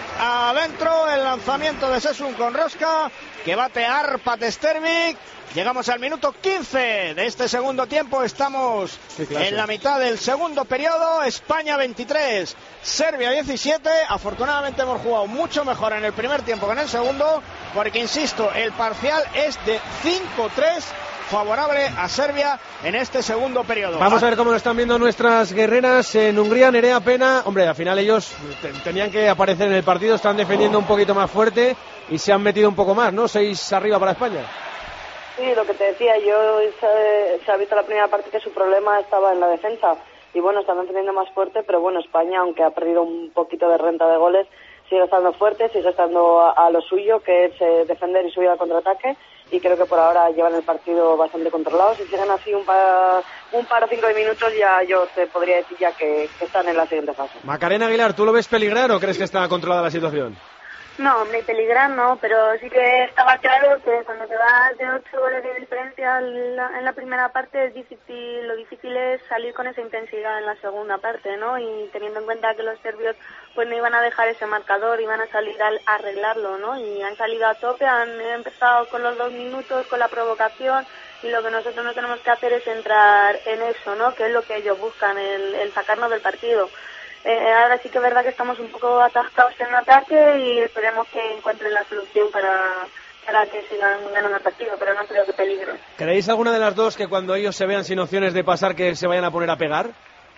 el lanzamiento de Sesun con rosca que bate a Arpak Stervi. Llegamos al minuto 15 de este segundo tiempo. Estamos en la mitad del segundo periodo. España 23, Serbia 17. Afortunadamente hemos jugado mucho mejor en el primer tiempo que en el segundo, porque insisto, el parcial es de 5-3 favorable a Serbia en este segundo periodo. Vamos a ver cómo lo están viendo nuestras guerreras en Hungría. Nerea Pena, hombre, al final ellos tenían que aparecer en el partido, están defendiendo un poquito más fuerte y se han metido un poco más, ¿no? 6 arriba para España. Sí, lo que te decía, se ha visto la primera parte que su problema estaba en la defensa y bueno, están defendiendo más fuerte, pero bueno, España, aunque ha perdido un poquito de renta de goles, sigue estando fuerte, sigue estando a lo suyo, que es defender y subir al contraataque, y creo que por ahora llevan el partido bastante controlado. Si siguen así un par o 5 de minutos, ya yo te podría decir ya que están en la siguiente fase. Macarena Aguilar, ¿tú lo ves peligrar o crees que está controlada la situación? No, hombre, peligrar no, pero sí que estaba claro que cuando te vas de 8 goles de diferencia en la primera parte es difícil, lo difícil es salir con esa intensidad en la segunda parte, ¿no? Y teniendo en cuenta que los serbios pues no iban a dejar ese marcador, iban a salir a arreglarlo, ¿no? Y han salido a tope, han empezado con los 2 minutos, con la provocación, y lo que nosotros no tenemos que hacer es entrar en eso, ¿no? Que es lo que ellos buscan, el sacarnos del partido. Ahora sí que es verdad que estamos un poco atascados en ataque y esperemos que encuentren la solución para que sigan ganando el partido, pero no creo que peligre. ¿Creéis alguna de las dos que cuando ellos se vean sin opciones de pasar que se vayan a poner a pegar?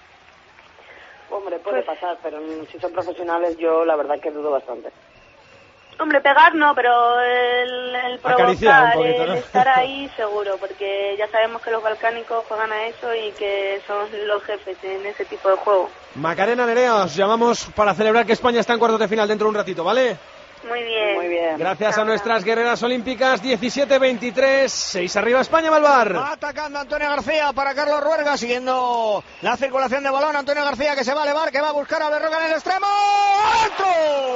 Hombre, puede pasar, pero si son profesionales yo la verdad que dudo bastante. Hombre, pegar no, pero el provocar, poquito, ¿no? El estar ahí seguro, porque ya sabemos que los balcánicos juegan a eso y que son los jefes en ese tipo de juego. Macarena, Nerea, os llamamos para celebrar que España está en cuartos de final dentro de un ratito, ¿vale? Muy bien. Muy bien. Gracias a nuestras guerreras olímpicas, 17-23, 6 arriba España, Malvar. Va atacando Antonio García para Carlos Ruerga, siguiendo la circulación de balón. Antonio García que se va a elevar, que va a buscar a Berroca en el extremo. ¡Alto!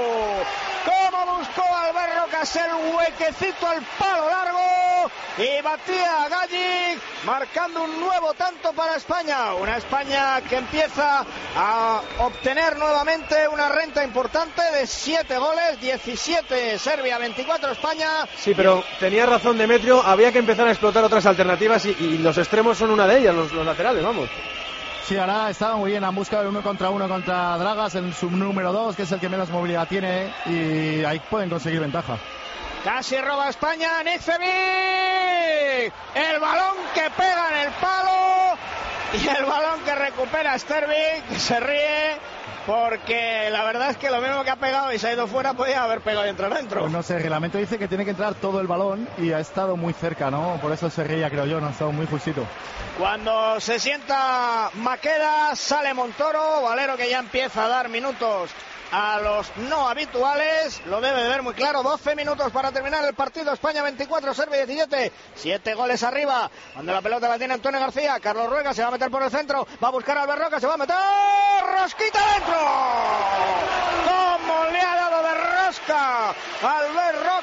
¿Cómo buscó Albert Rocas el huequecito al palo largo? Y batía a Gallic, marcando un nuevo tanto para España. Una España que empieza a obtener nuevamente una renta importante de 7 goles, 17 Serbia, 24 España. Sí, pero tenía razón Demetrio, había que empezar a explotar otras alternativas y los extremos son una de ellas, los laterales, vamos. Sí, ahora estaba muy bien, han buscado el 1 contra 1 contra Dragas, el subnúmero 2, que es el que menos movilidad tiene, y ahí pueden conseguir ventaja. Casi roba España, Nikcevic, el balón que pega en el palo y el balón que recupera Stervi, que se ríe porque la verdad es que lo mismo que ha pegado y se ha ido fuera podía haber pegado y entrar dentro. Pues no sé, el reglamento dice que tiene que entrar todo el balón y ha estado muy cerca, ¿no? Por eso se reía, creo yo, no ha estado muy justito. Cuando se sienta Maqueda, sale Montoro, Valero que ya empieza a dar minutos a los no habituales, lo debe de ver muy claro. 12 minutos para terminar el partido. España 24, Serbia 17, 7 goles arriba. Cuando la pelota la tiene Antonio García, Carlos Ruerga se va a meter por el centro, va a buscar a Albert Roca, se va a meter, rosquita dentro. ¿Cómo le ha dado de rosca Albert Roca?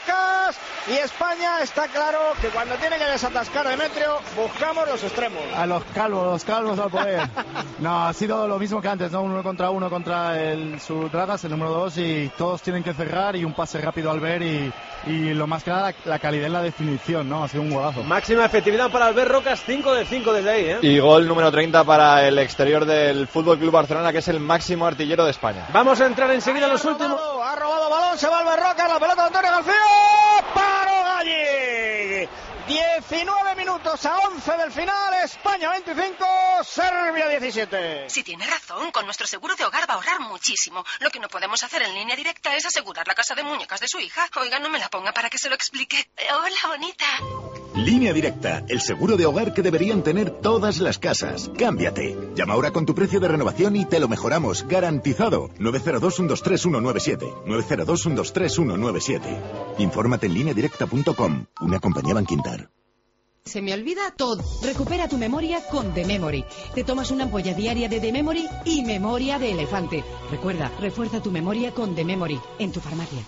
bandas, y España está claro que cuando tiene que desatascar Demetrio, buscamos los extremos. A los calvos al poder. No, ha sido lo mismo que antes, ¿no? Uno contra el Dragas, el número 2, y todos tienen que cerrar y un pase rápido al ver y lo más que nada la calidad en la definición, ¿no? Ha sido un golazo. Máxima efectividad para Albert Rocas, 5 de 5 desde ahí, ¿eh? Y gol número 30 para el exterior del Fútbol Club Barcelona, que es el máximo artillero de España. Vamos a entrar enseguida en los últimos. Ha robado balón, se va Albert Rocas, la pelota de Antonio García. ¡Paro Galli! 19 minutos a 11 del final, España 25, Serbia 17. Si tiene razón, con nuestro seguro de hogar va a ahorrar muchísimo. Lo que no podemos hacer en línea directa es asegurar la casa de muñecas de su hija. Oiga, no me la ponga para que se lo explique. Hola, bonita. Línea Directa, el seguro de hogar que deberían tener todas las casas. Cámbiate. Llama ahora con tu precio de renovación y te lo mejoramos, garantizado. 902-123-197. 902-123-197. Infórmate en lineadirecta.com, una compañía Banquinter. Se me olvida todo. Recupera tu memoria con The Memory. Te tomas una ampolla diaria de The Memory y memoria de elefante. Recuerda, refuerza tu memoria con The Memory en tu farmacia.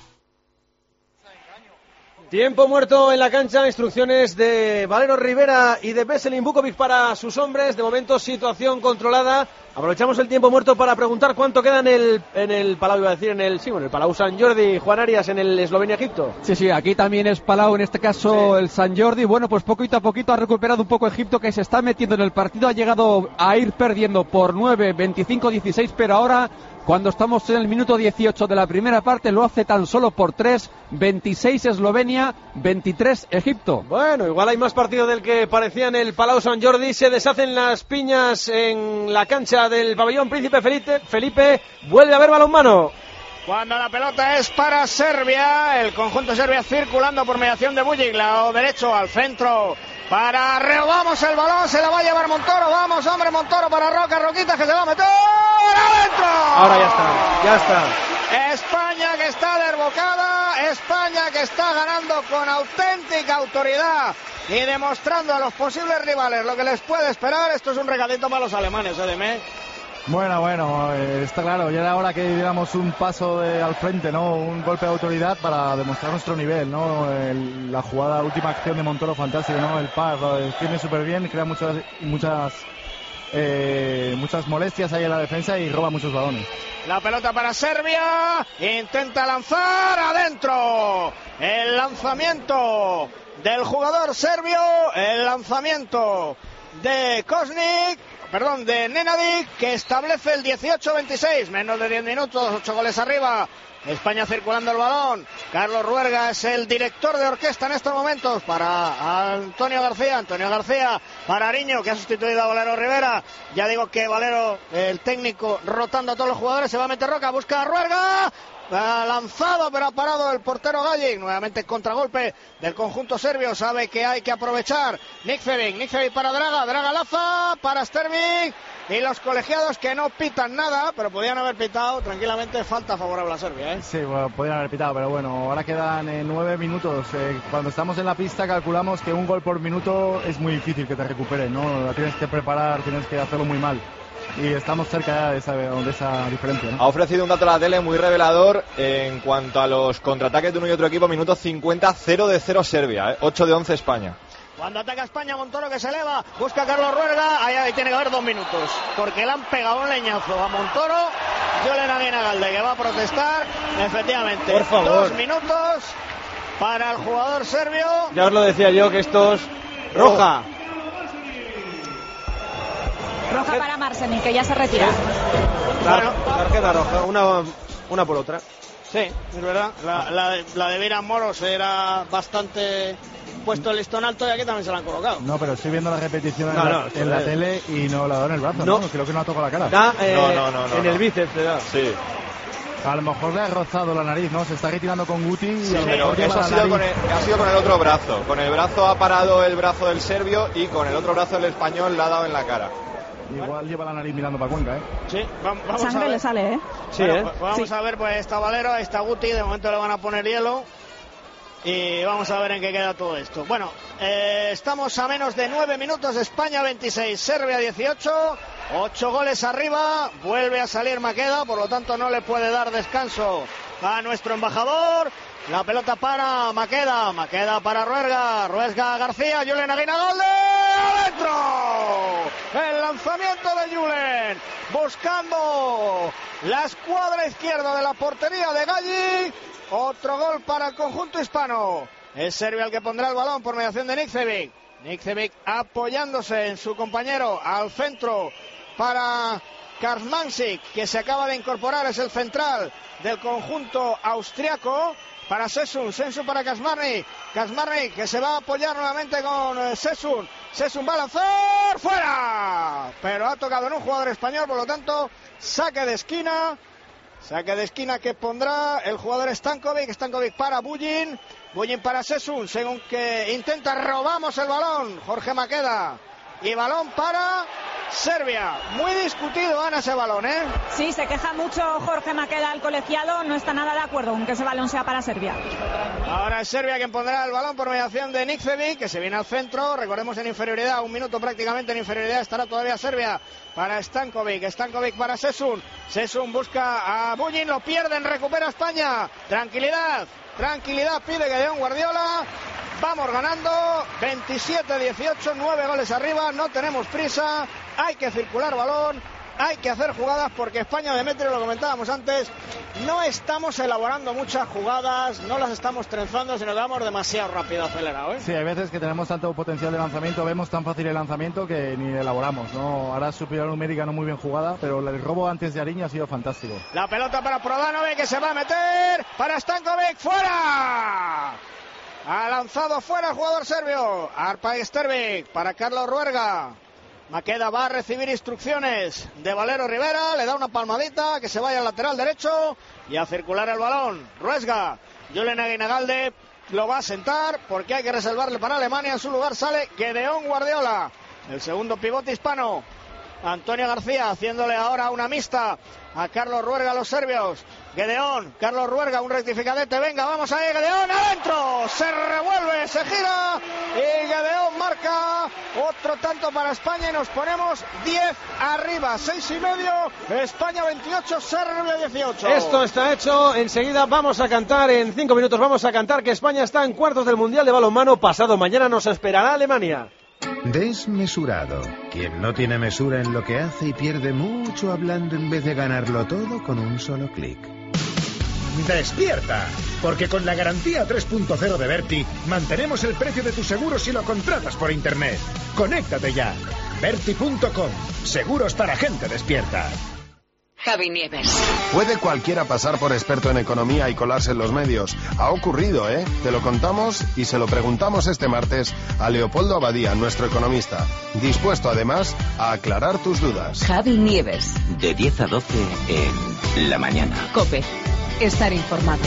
Tiempo muerto en la cancha, instrucciones de Valero Rivera y de Veselin Vukovic para sus hombres. De momento, situación controlada. Aprovechamos el tiempo muerto para preguntar cuánto queda en el Palau, iba a decir, en el Palau Sant Jordi, Juan Arias, en el Eslovenia-Egipto. Sí, aquí también es Palau, en este caso el Sant Jordi. Bueno, pues poquito a poquito ha recuperado un poco Egipto, que se está metiendo en el partido. Ha llegado a ir perdiendo por 9, 25-16, pero ahora, cuando estamos en el minuto 18 de la primera parte, lo hace tan solo por 3, 26 Eslovenia, 23 Egipto. Bueno, igual hay más partido del que parecía en el Palau Sant Jordi. Se deshacen las piñas en la cancha del pabellón Príncipe Felipe. Vuelve a haber balonmano. Cuando la pelota es para Serbia, el conjunto de Serbia circulando por mediación de Bujic, lado derecho al centro. Robamos el balón, se la va a llevar Montoro. Vamos, hombre, Montoro para Roquitas, que se va a meter adentro. Ahora ya está. España que está desbocada, España que está ganando con auténtica autoridad y demostrando a los posibles rivales lo que les puede esperar. Esto es un regalito para los alemanes, Deme. Bueno, está claro, ya era hora que diéramos un paso al frente, ¿no? Un golpe de autoridad para demostrar nuestro nivel, ¿no? La jugada, última acción de Montoro, fantástico, ¿no? El par, lo defiende súper bien, crea muchas molestias ahí en la defensa y roba muchos balones. La pelota para Serbia, intenta lanzar adentro. El lanzamiento del jugador serbio, el lanzamiento de de Nenadic, que establece el 18-26, menos de 10 minutos, 8 goles arriba. España circulando el balón. Carlos Ruerga es el director de orquesta en estos momentos para Antonio García para Ariño, que ha sustituido a Valero Rivera. Ya digo que Valero, el técnico, rotando a todos los jugadores. Se va a meter Roca, busca a Ruerga. Ha lanzado, pero ha parado el portero Galli. Nuevamente contragolpe del conjunto serbio. Sabe que hay que aprovechar. Nick Fevic para Draga Laza, para Stervik. Y los colegiados que no pitan nada, pero podían haber pitado tranquilamente falta favorable a Serbia, ¿eh? Sí, bueno, podían haber pitado, pero bueno, ahora quedan 9 minutos. Cuando estamos en la pista calculamos que un gol por minuto es muy difícil que te recupere, ¿no? La tienes que preparar, tienes que hacerlo muy mal. Y estamos cerca de esa diferencia, ¿no? Ha ofrecido un dato a la tele muy revelador en cuanto a los contraataques de uno y otro equipo. Minuto 50, 0 de 0 Serbia, 8 de 11 España. Cuando ataca España, Montoro que se eleva, busca a Carlos Ruerga, ahí tiene que haber 2 minutos, porque le han pegado un leñazo a Montoro. Julen Aguinagalde, que va a protestar, efectivamente. Por favor. 2 minutos para el jugador serbio. Ya os lo decía yo, que estos... Roja. Roja para Marceni, que ya se retira. Tarjeta roja, una por otra. Sí, es verdad. La de Viran Moros era bastante puesto el listón alto y aquí también se la han colocado. No, pero estoy viendo la repetición en la tele y no la da en el brazo, ¿no? Creo que no ha tocado la cara. No, en el bíceps te da. Sí. A lo mejor le ha rozado la nariz, ¿no? Se está retirando con Guti. Sí, pero eso ha sido con el otro brazo. Con el brazo ha parado el brazo del serbio y con el otro brazo del español le ha dado en la cara. Igual lleva la nariz mirando para Cuenca, ¿eh? Sí, vamos Sangre a ver. le sale, ¿eh? Sí, bueno, vamos a ver, pues está Valero, ahí está Guti, de momento le van a poner hielo. Y vamos a ver en qué queda todo esto. Bueno, estamos a menos de 9 minutos, España 26, Serbia 18, 8 goles arriba, vuelve a salir Maqueda, por lo tanto no le puede dar descanso a nuestro embajador. La pelota para Maqueda, Maqueda para Ruesga, Ruesga García, Julen Aguinalde, ¡adentro! El lanzamiento de Julen, buscando la escuadra izquierda de la portería de Galli. Otro gol para el conjunto hispano. Es Serbia el que pondrá el balón por mediación de Nikcevic. Nikcevic apoyándose en su compañero al centro para Karamansic, que se acaba de incorporar, es el central del conjunto austriaco. Para Sesun, Sesun para Kaczmarny, Kaczmarny que se va a apoyar nuevamente con Sesun, Sesun va a lanzar, ¡fuera! Pero ha tocado en un jugador español, por lo tanto, saque de esquina que pondrá el jugador Stankovic, Stankovic para Bujin, Bujin para Sesun, según que intenta, robamos el balón, Jorge Maqueda, y balón para Serbia. Muy discutido, Ana, ese balón, ¿eh? Sí, se queja mucho Jorge Maqueda, el colegiado, no está nada de acuerdo con que ese balón sea para Serbia. Ahora es Serbia quien pondrá el balón por mediación de Nikcevic, que se viene al centro, recordemos en inferioridad, un minuto prácticamente en inferioridad, estará todavía Serbia para Stankovic, Stankovic para Sesun, Sesun busca a Bujin, lo pierden, recupera España, tranquilidad, pide Gedeón Guardiola. Vamos ganando 27-18, 9 goles arriba, no tenemos prisa, hay que circular balón, hay que hacer jugadas porque España, Demetrio, lo comentábamos antes, no estamos elaborando muchas jugadas, no las estamos trenzando, sino que vamos demasiado rápido, acelerado, ¿eh? Sí, hay veces que tenemos tanto potencial de lanzamiento, vemos tan fácil el lanzamiento que ni elaboramos, ¿no? Ahora superior numérica no muy bien jugada, pero el robo antes de Ariño ha sido fantástico. La pelota para Prodanovic, que se va a meter, para Stankovic, ¡fuera! Ha lanzado fuera el jugador serbio. Arpa Stervic para Carlos Ruerga. Maqueda va a recibir instrucciones de Valero Rivera. Le da una palmadita, que se vaya al lateral derecho y a circular el balón. Ruesga. Julen Aguinalde lo va a sentar porque hay que reservarle para Alemania. En su lugar sale Gedeón Guardiola, el segundo pivote hispano. Antonio García haciéndole ahora una mixta a Carlos Ruerga, los serbios. Gedeón, Carlos Ruerga, un rectificadete, venga, vamos ahí, Gedeón, adentro, se revuelve, se gira y Gedeón marca otro tanto para España y nos ponemos 10 arriba, 6,5, España 28, Serbia 18. Esto está hecho, enseguida vamos a cantar, en 5 minutos vamos a cantar que España está en cuartos del Mundial de Balonmano, pasado mañana nos esperará Alemania. Desmesurado. Quien no tiene mesura en lo que hace y pierde mucho hablando en vez de ganarlo todo con un solo clic. ¡Despierta! Porque con la garantía 3.0 de Berti mantenemos el precio de tu seguro si lo contratas por internet. ¡Conéctate ya! Berti.com. Seguros para gente despierta. Javi Nieves. ¿Puede cualquiera pasar por experto en economía y colarse en los medios? Ha ocurrido, ¿eh? Te lo contamos y se lo preguntamos este martes a Leopoldo Abadía, nuestro economista, dispuesto además a aclarar tus dudas. Javi Nieves. De 10 a 12 en La Mañana. COPE. Estar informado.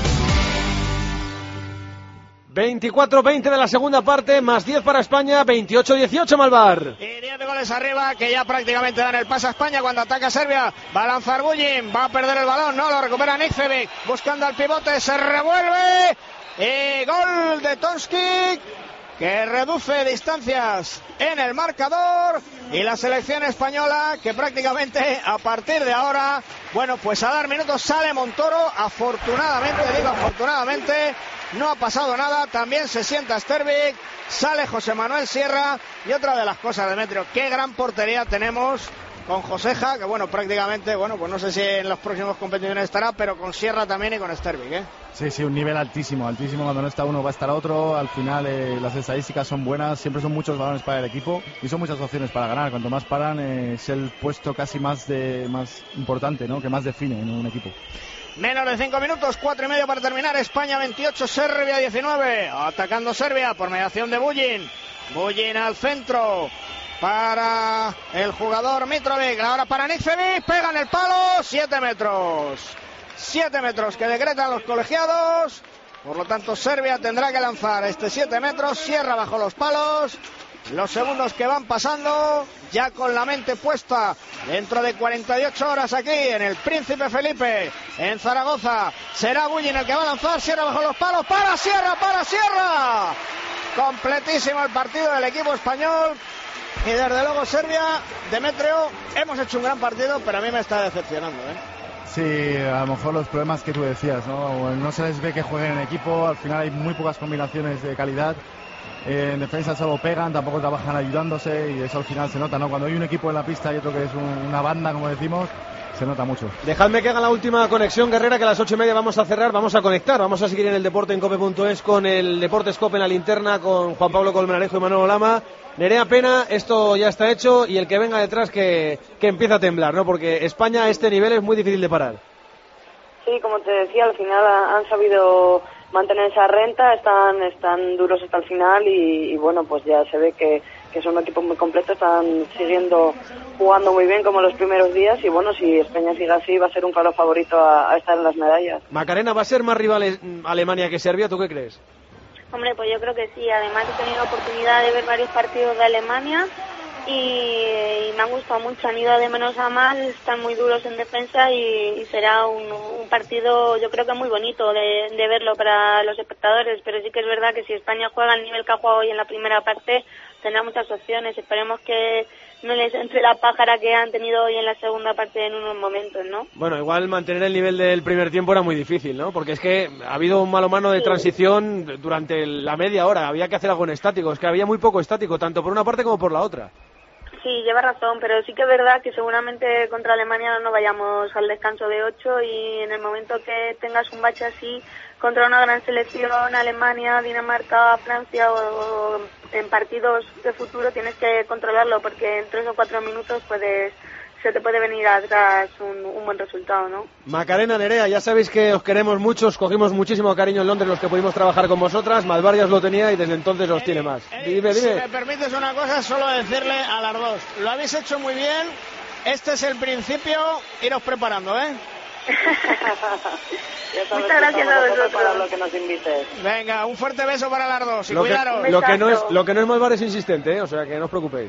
24-20 de la segunda parte, más 10 para España, 28-18 Malvar. Y 10 goles arriba, que ya prácticamente dan el pase a España cuando ataca Serbia. Va a lanzar Bujin, va a perder el balón, no, lo recupera Nikcevic, buscando al pivote, se revuelve. Y gol de Tonski, que reduce distancias en el marcador. Y la selección española, que prácticamente a partir de ahora, bueno, pues a dar minutos sale Montoro. Afortunadamente, no ha pasado nada, también se sienta Stervic, sale José Manuel Sierra. Y otra de las cosas, Demetrio, qué gran portería tenemos con Joseja, que bueno, prácticamente, bueno, pues no sé si en las próximas competiciones estará, pero con Sierra también y con Stervic, ¿eh? Sí, un nivel altísimo, cuando no está uno va a estar otro, al final las estadísticas son buenas, siempre son muchos balones para el equipo y son muchas opciones para ganar, cuanto más paran es el puesto casi más importante, ¿no? Que más define en un equipo. Menos de 5 minutos, 4,5 para terminar. España 28, Serbia 19. Atacando Serbia por mediación de Bujin. Bujin al centro para el jugador Mitrovic. Ahora para Nikcevic. Pega en el palo. 7 metros. 7 metros que decretan los colegiados. Por lo tanto, Serbia tendrá que lanzar 7 metros. Cierra bajo los palos. Los segundos que van pasando, ya con la mente puesta dentro de 48 horas aquí en el Príncipe Felipe, en Zaragoza. Será Bujin el que va a lanzar, Sierra bajo los palos, para Sierra. Completísimo el partido del equipo español. Y desde luego Serbia, Demetrio, hemos hecho un gran partido, pero a mí me está decepcionando, ¿eh? Sí, a lo mejor los problemas que tú decías, no se les ve que jueguen en equipo, al final hay muy pocas combinaciones de calidad, en defensa solo pegan, tampoco trabajan ayudándose y eso al final se nota, ¿no? Cuando hay un equipo en la pista y otro que es una banda, como decimos, se nota mucho. Dejadme que haga la última conexión, Guerrera, que a las 8:30 vamos a cerrar, vamos a conectar, vamos a seguir en el deporte en cope.es con el Deportes Cope en la linterna, con Juan Pablo Colmenarejo y Manolo Lama. Nerea Pena, esto ya está hecho y el que venga detrás que empieza a temblar, ¿no? Porque España a este nivel es muy difícil de parar. Sí, como te decía, al final han sabido mantener esa renta, están duros hasta el final y bueno, pues ya se ve que son un equipo muy completo, están jugando muy bien como los primeros días y bueno, si España sigue así va a ser un claro favorito a estar en las medallas. Macarena, ¿va a ser más rival Alemania que Serbia? ¿Tú qué crees? Hombre, pues yo creo que sí. Además he tenido la oportunidad de ver varios partidos de Alemania y me han gustado mucho. Han ido de menos a más, están muy duros en defensa y será un partido, yo creo que muy bonito de verlo para los espectadores. Pero sí que es verdad que si España juega al nivel que ha jugado hoy en la primera parte, tendrá muchas opciones. Esperemos que no les entre la pájara que han tenido hoy en la segunda parte en unos momentos, ¿no? Bueno, igual mantener el nivel del primer tiempo era muy difícil, ¿no? Porque es que ha habido un mano de transición durante la media hora, había que hacer algo en estático, es que había muy poco estático, tanto por una parte como por la otra. Sí, lleva razón, pero sí que es verdad que seguramente contra Alemania no vayamos al descanso de 8 y en el momento que tengas un bache así contra una gran selección, Alemania, Dinamarca, Francia o en partidos de futuro tienes que controlarlo porque en 3 o 4 minutos se te puede venir atrás un buen resultado, ¿no? Macarena, Nerea, ya sabéis que os queremos mucho, os cogimos muchísimo cariño en Londres los que pudimos trabajar con vosotras, Malvar ya os lo tenía y desde entonces os tiene más. Dime. Si me permites una cosa, solo decirle a las dos, lo habéis hecho muy bien, este es el principio, iros preparando, ¿eh? Muchas gracias a vosotros para lo que nos invites. Venga, un fuerte beso para las dos y lo cuidaros. Lo que no es Malvar es insistente, ¿eh? O sea que no os preocupéis.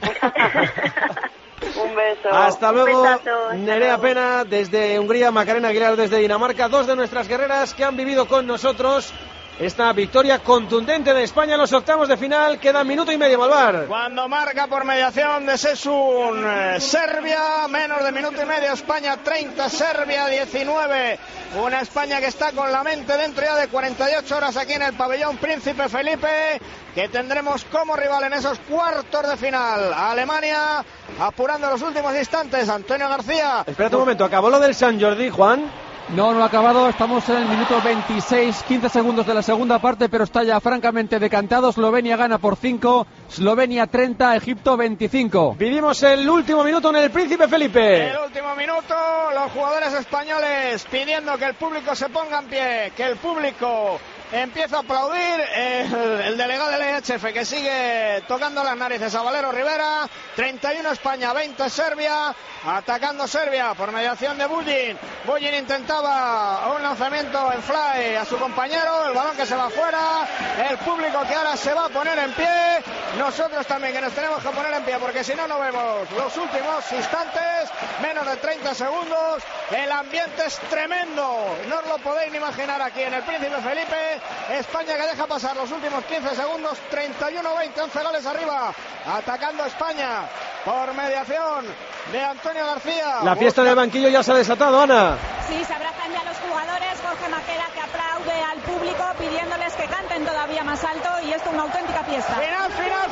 Un beso. Hasta luego, besazo, Nerea Pena desde Hungría, Macarena Aguilar desde Dinamarca, dos de nuestras guerreras que han vivido con nosotros esta victoria contundente de España en los octavos de final. Queda minuto y medio, Malvar. Cuando marca por mediación de Sesun, Serbia, menos de minuto y medio, España 30, Serbia 19. Una España que está con la mente dentro ya de 48 horas aquí en el pabellón Príncipe Felipe, que tendremos como rival en esos cuartos de final. Alemania apurando los últimos instantes, Antonio García. Espérate un momento, ¿acabó lo del Sant Jordi, Juan? No ha acabado, estamos en el minuto 26, 15 segundos de la segunda parte, pero está ya francamente decantado. Eslovenia gana por 5, Eslovenia 30, Egipto 25. Vivimos el último minuto en el Príncipe Felipe. El último minuto, los jugadores españoles pidiendo que el público se ponga en pie, que el público empieza a aplaudir. El delegado del EHF que sigue tocando las narices a Valero Rivera. 31 España, 20 Serbia. Atacando Serbia por mediación de Bullin. Bullin intentaba un lanzamiento en fly a su compañero. El balón que se va fuera. El público que ahora se va a poner en pie. Nosotros también que nos tenemos que poner en pie porque si no, no vemos los últimos instantes. Menos de 30 segundos. El ambiente es tremendo. No os lo podéis ni imaginar aquí en el Príncipe Felipe. España que deja pasar los últimos 15 segundos. 31-20, 11 goles arriba. Atacando España por mediación de Antonio García. La fiesta en el banquillo ya se ha desatado, Ana. Sí, se abrazan ya los jugadores. Jorge Maqueda que aplaude al público pidiéndoles que canten todavía más alto y esto es una auténtica fiesta. Final.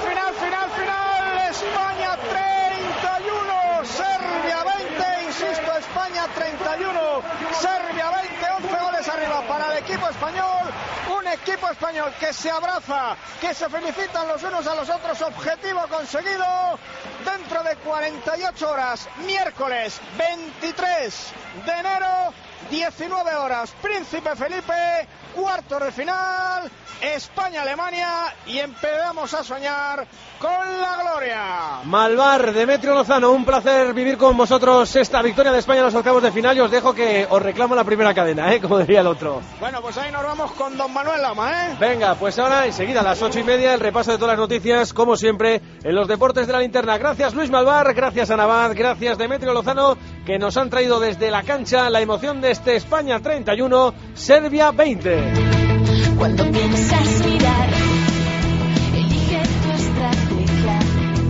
España 31, Serbia 20, insisto, España 31, Serbia 20, 11 goles arriba para el equipo español. Un equipo español que se abraza, que se felicitan los unos a los otros. Objetivo conseguido dentro de 48 horas, miércoles 23 de enero, 19 horas, Príncipe Felipe, cuartos de final, España-Alemania, y empezamos a soñar con la gloria. Malvar, Demetrio Lozano, un placer vivir con vosotros esta victoria de España en los octavos de final. Y os dejo que os reclamo la primera cadena, como diría el otro. Bueno, pues ahí nos vamos con don Manuel Lama, Venga, pues ahora enseguida a las 8:30 el repaso de todas las noticias, como siempre, en los deportes de la linterna. Gracias Luis Malvar, gracias Ana Abad, gracias Demetrio Lozano, que nos han traído desde la cancha la emoción de este España 31, Serbia 20. Cuando piensas mirar, elige tu estrategia.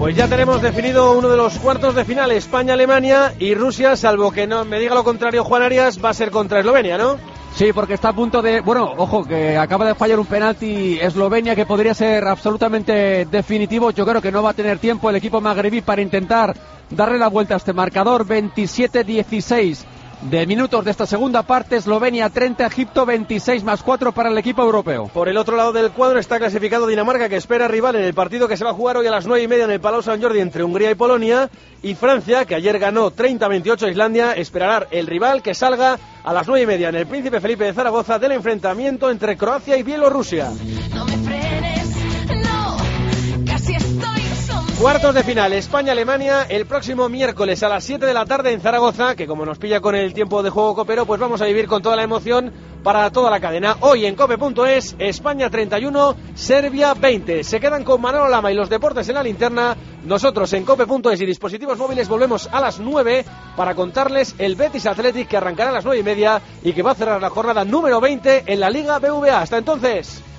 Pues ya tenemos definido uno de los cuartos de final, España-Alemania, y Rusia, salvo que no me diga lo contrario Juan Arias, va a ser contra Eslovenia, ¿no? Sí, porque está a punto de... Bueno, ojo, que acaba de fallar un penalti Eslovenia que podría ser absolutamente definitivo. Yo creo que no va a tener tiempo el equipo magrebí para intentar darle la vuelta a este marcador. 27-16 de minutos de esta segunda parte. Eslovenia 30, Egipto 26+4 para el equipo europeo. Por el otro lado del cuadro está clasificado Dinamarca, que espera rival en el partido que se va a jugar hoy a las 9:30 en el Palau Sant Jordi entre Hungría y Polonia. Y Francia, que ayer ganó 30-28 a Islandia, esperará el rival que salga a las 9:30 en el Príncipe Felipe de Zaragoza del enfrentamiento entre Croacia y Bielorrusia. No me frenes, no, casi estoy sometido. Cuartos de final, España-Alemania, el próximo miércoles a las 7 de la tarde en Zaragoza, que como nos pilla con el tiempo de juego copero, pues vamos a vivir con toda la emoción para toda la cadena. Hoy en cope.es, España 31, Serbia 20. Se quedan con Manolo Lama y los deportes en la linterna. Nosotros en cope.es y dispositivos móviles volvemos a las 9 para contarles el Betis Athletic, que arrancará a las 9:30 y que va a cerrar la jornada número 20 en la Liga BVA. Hasta entonces.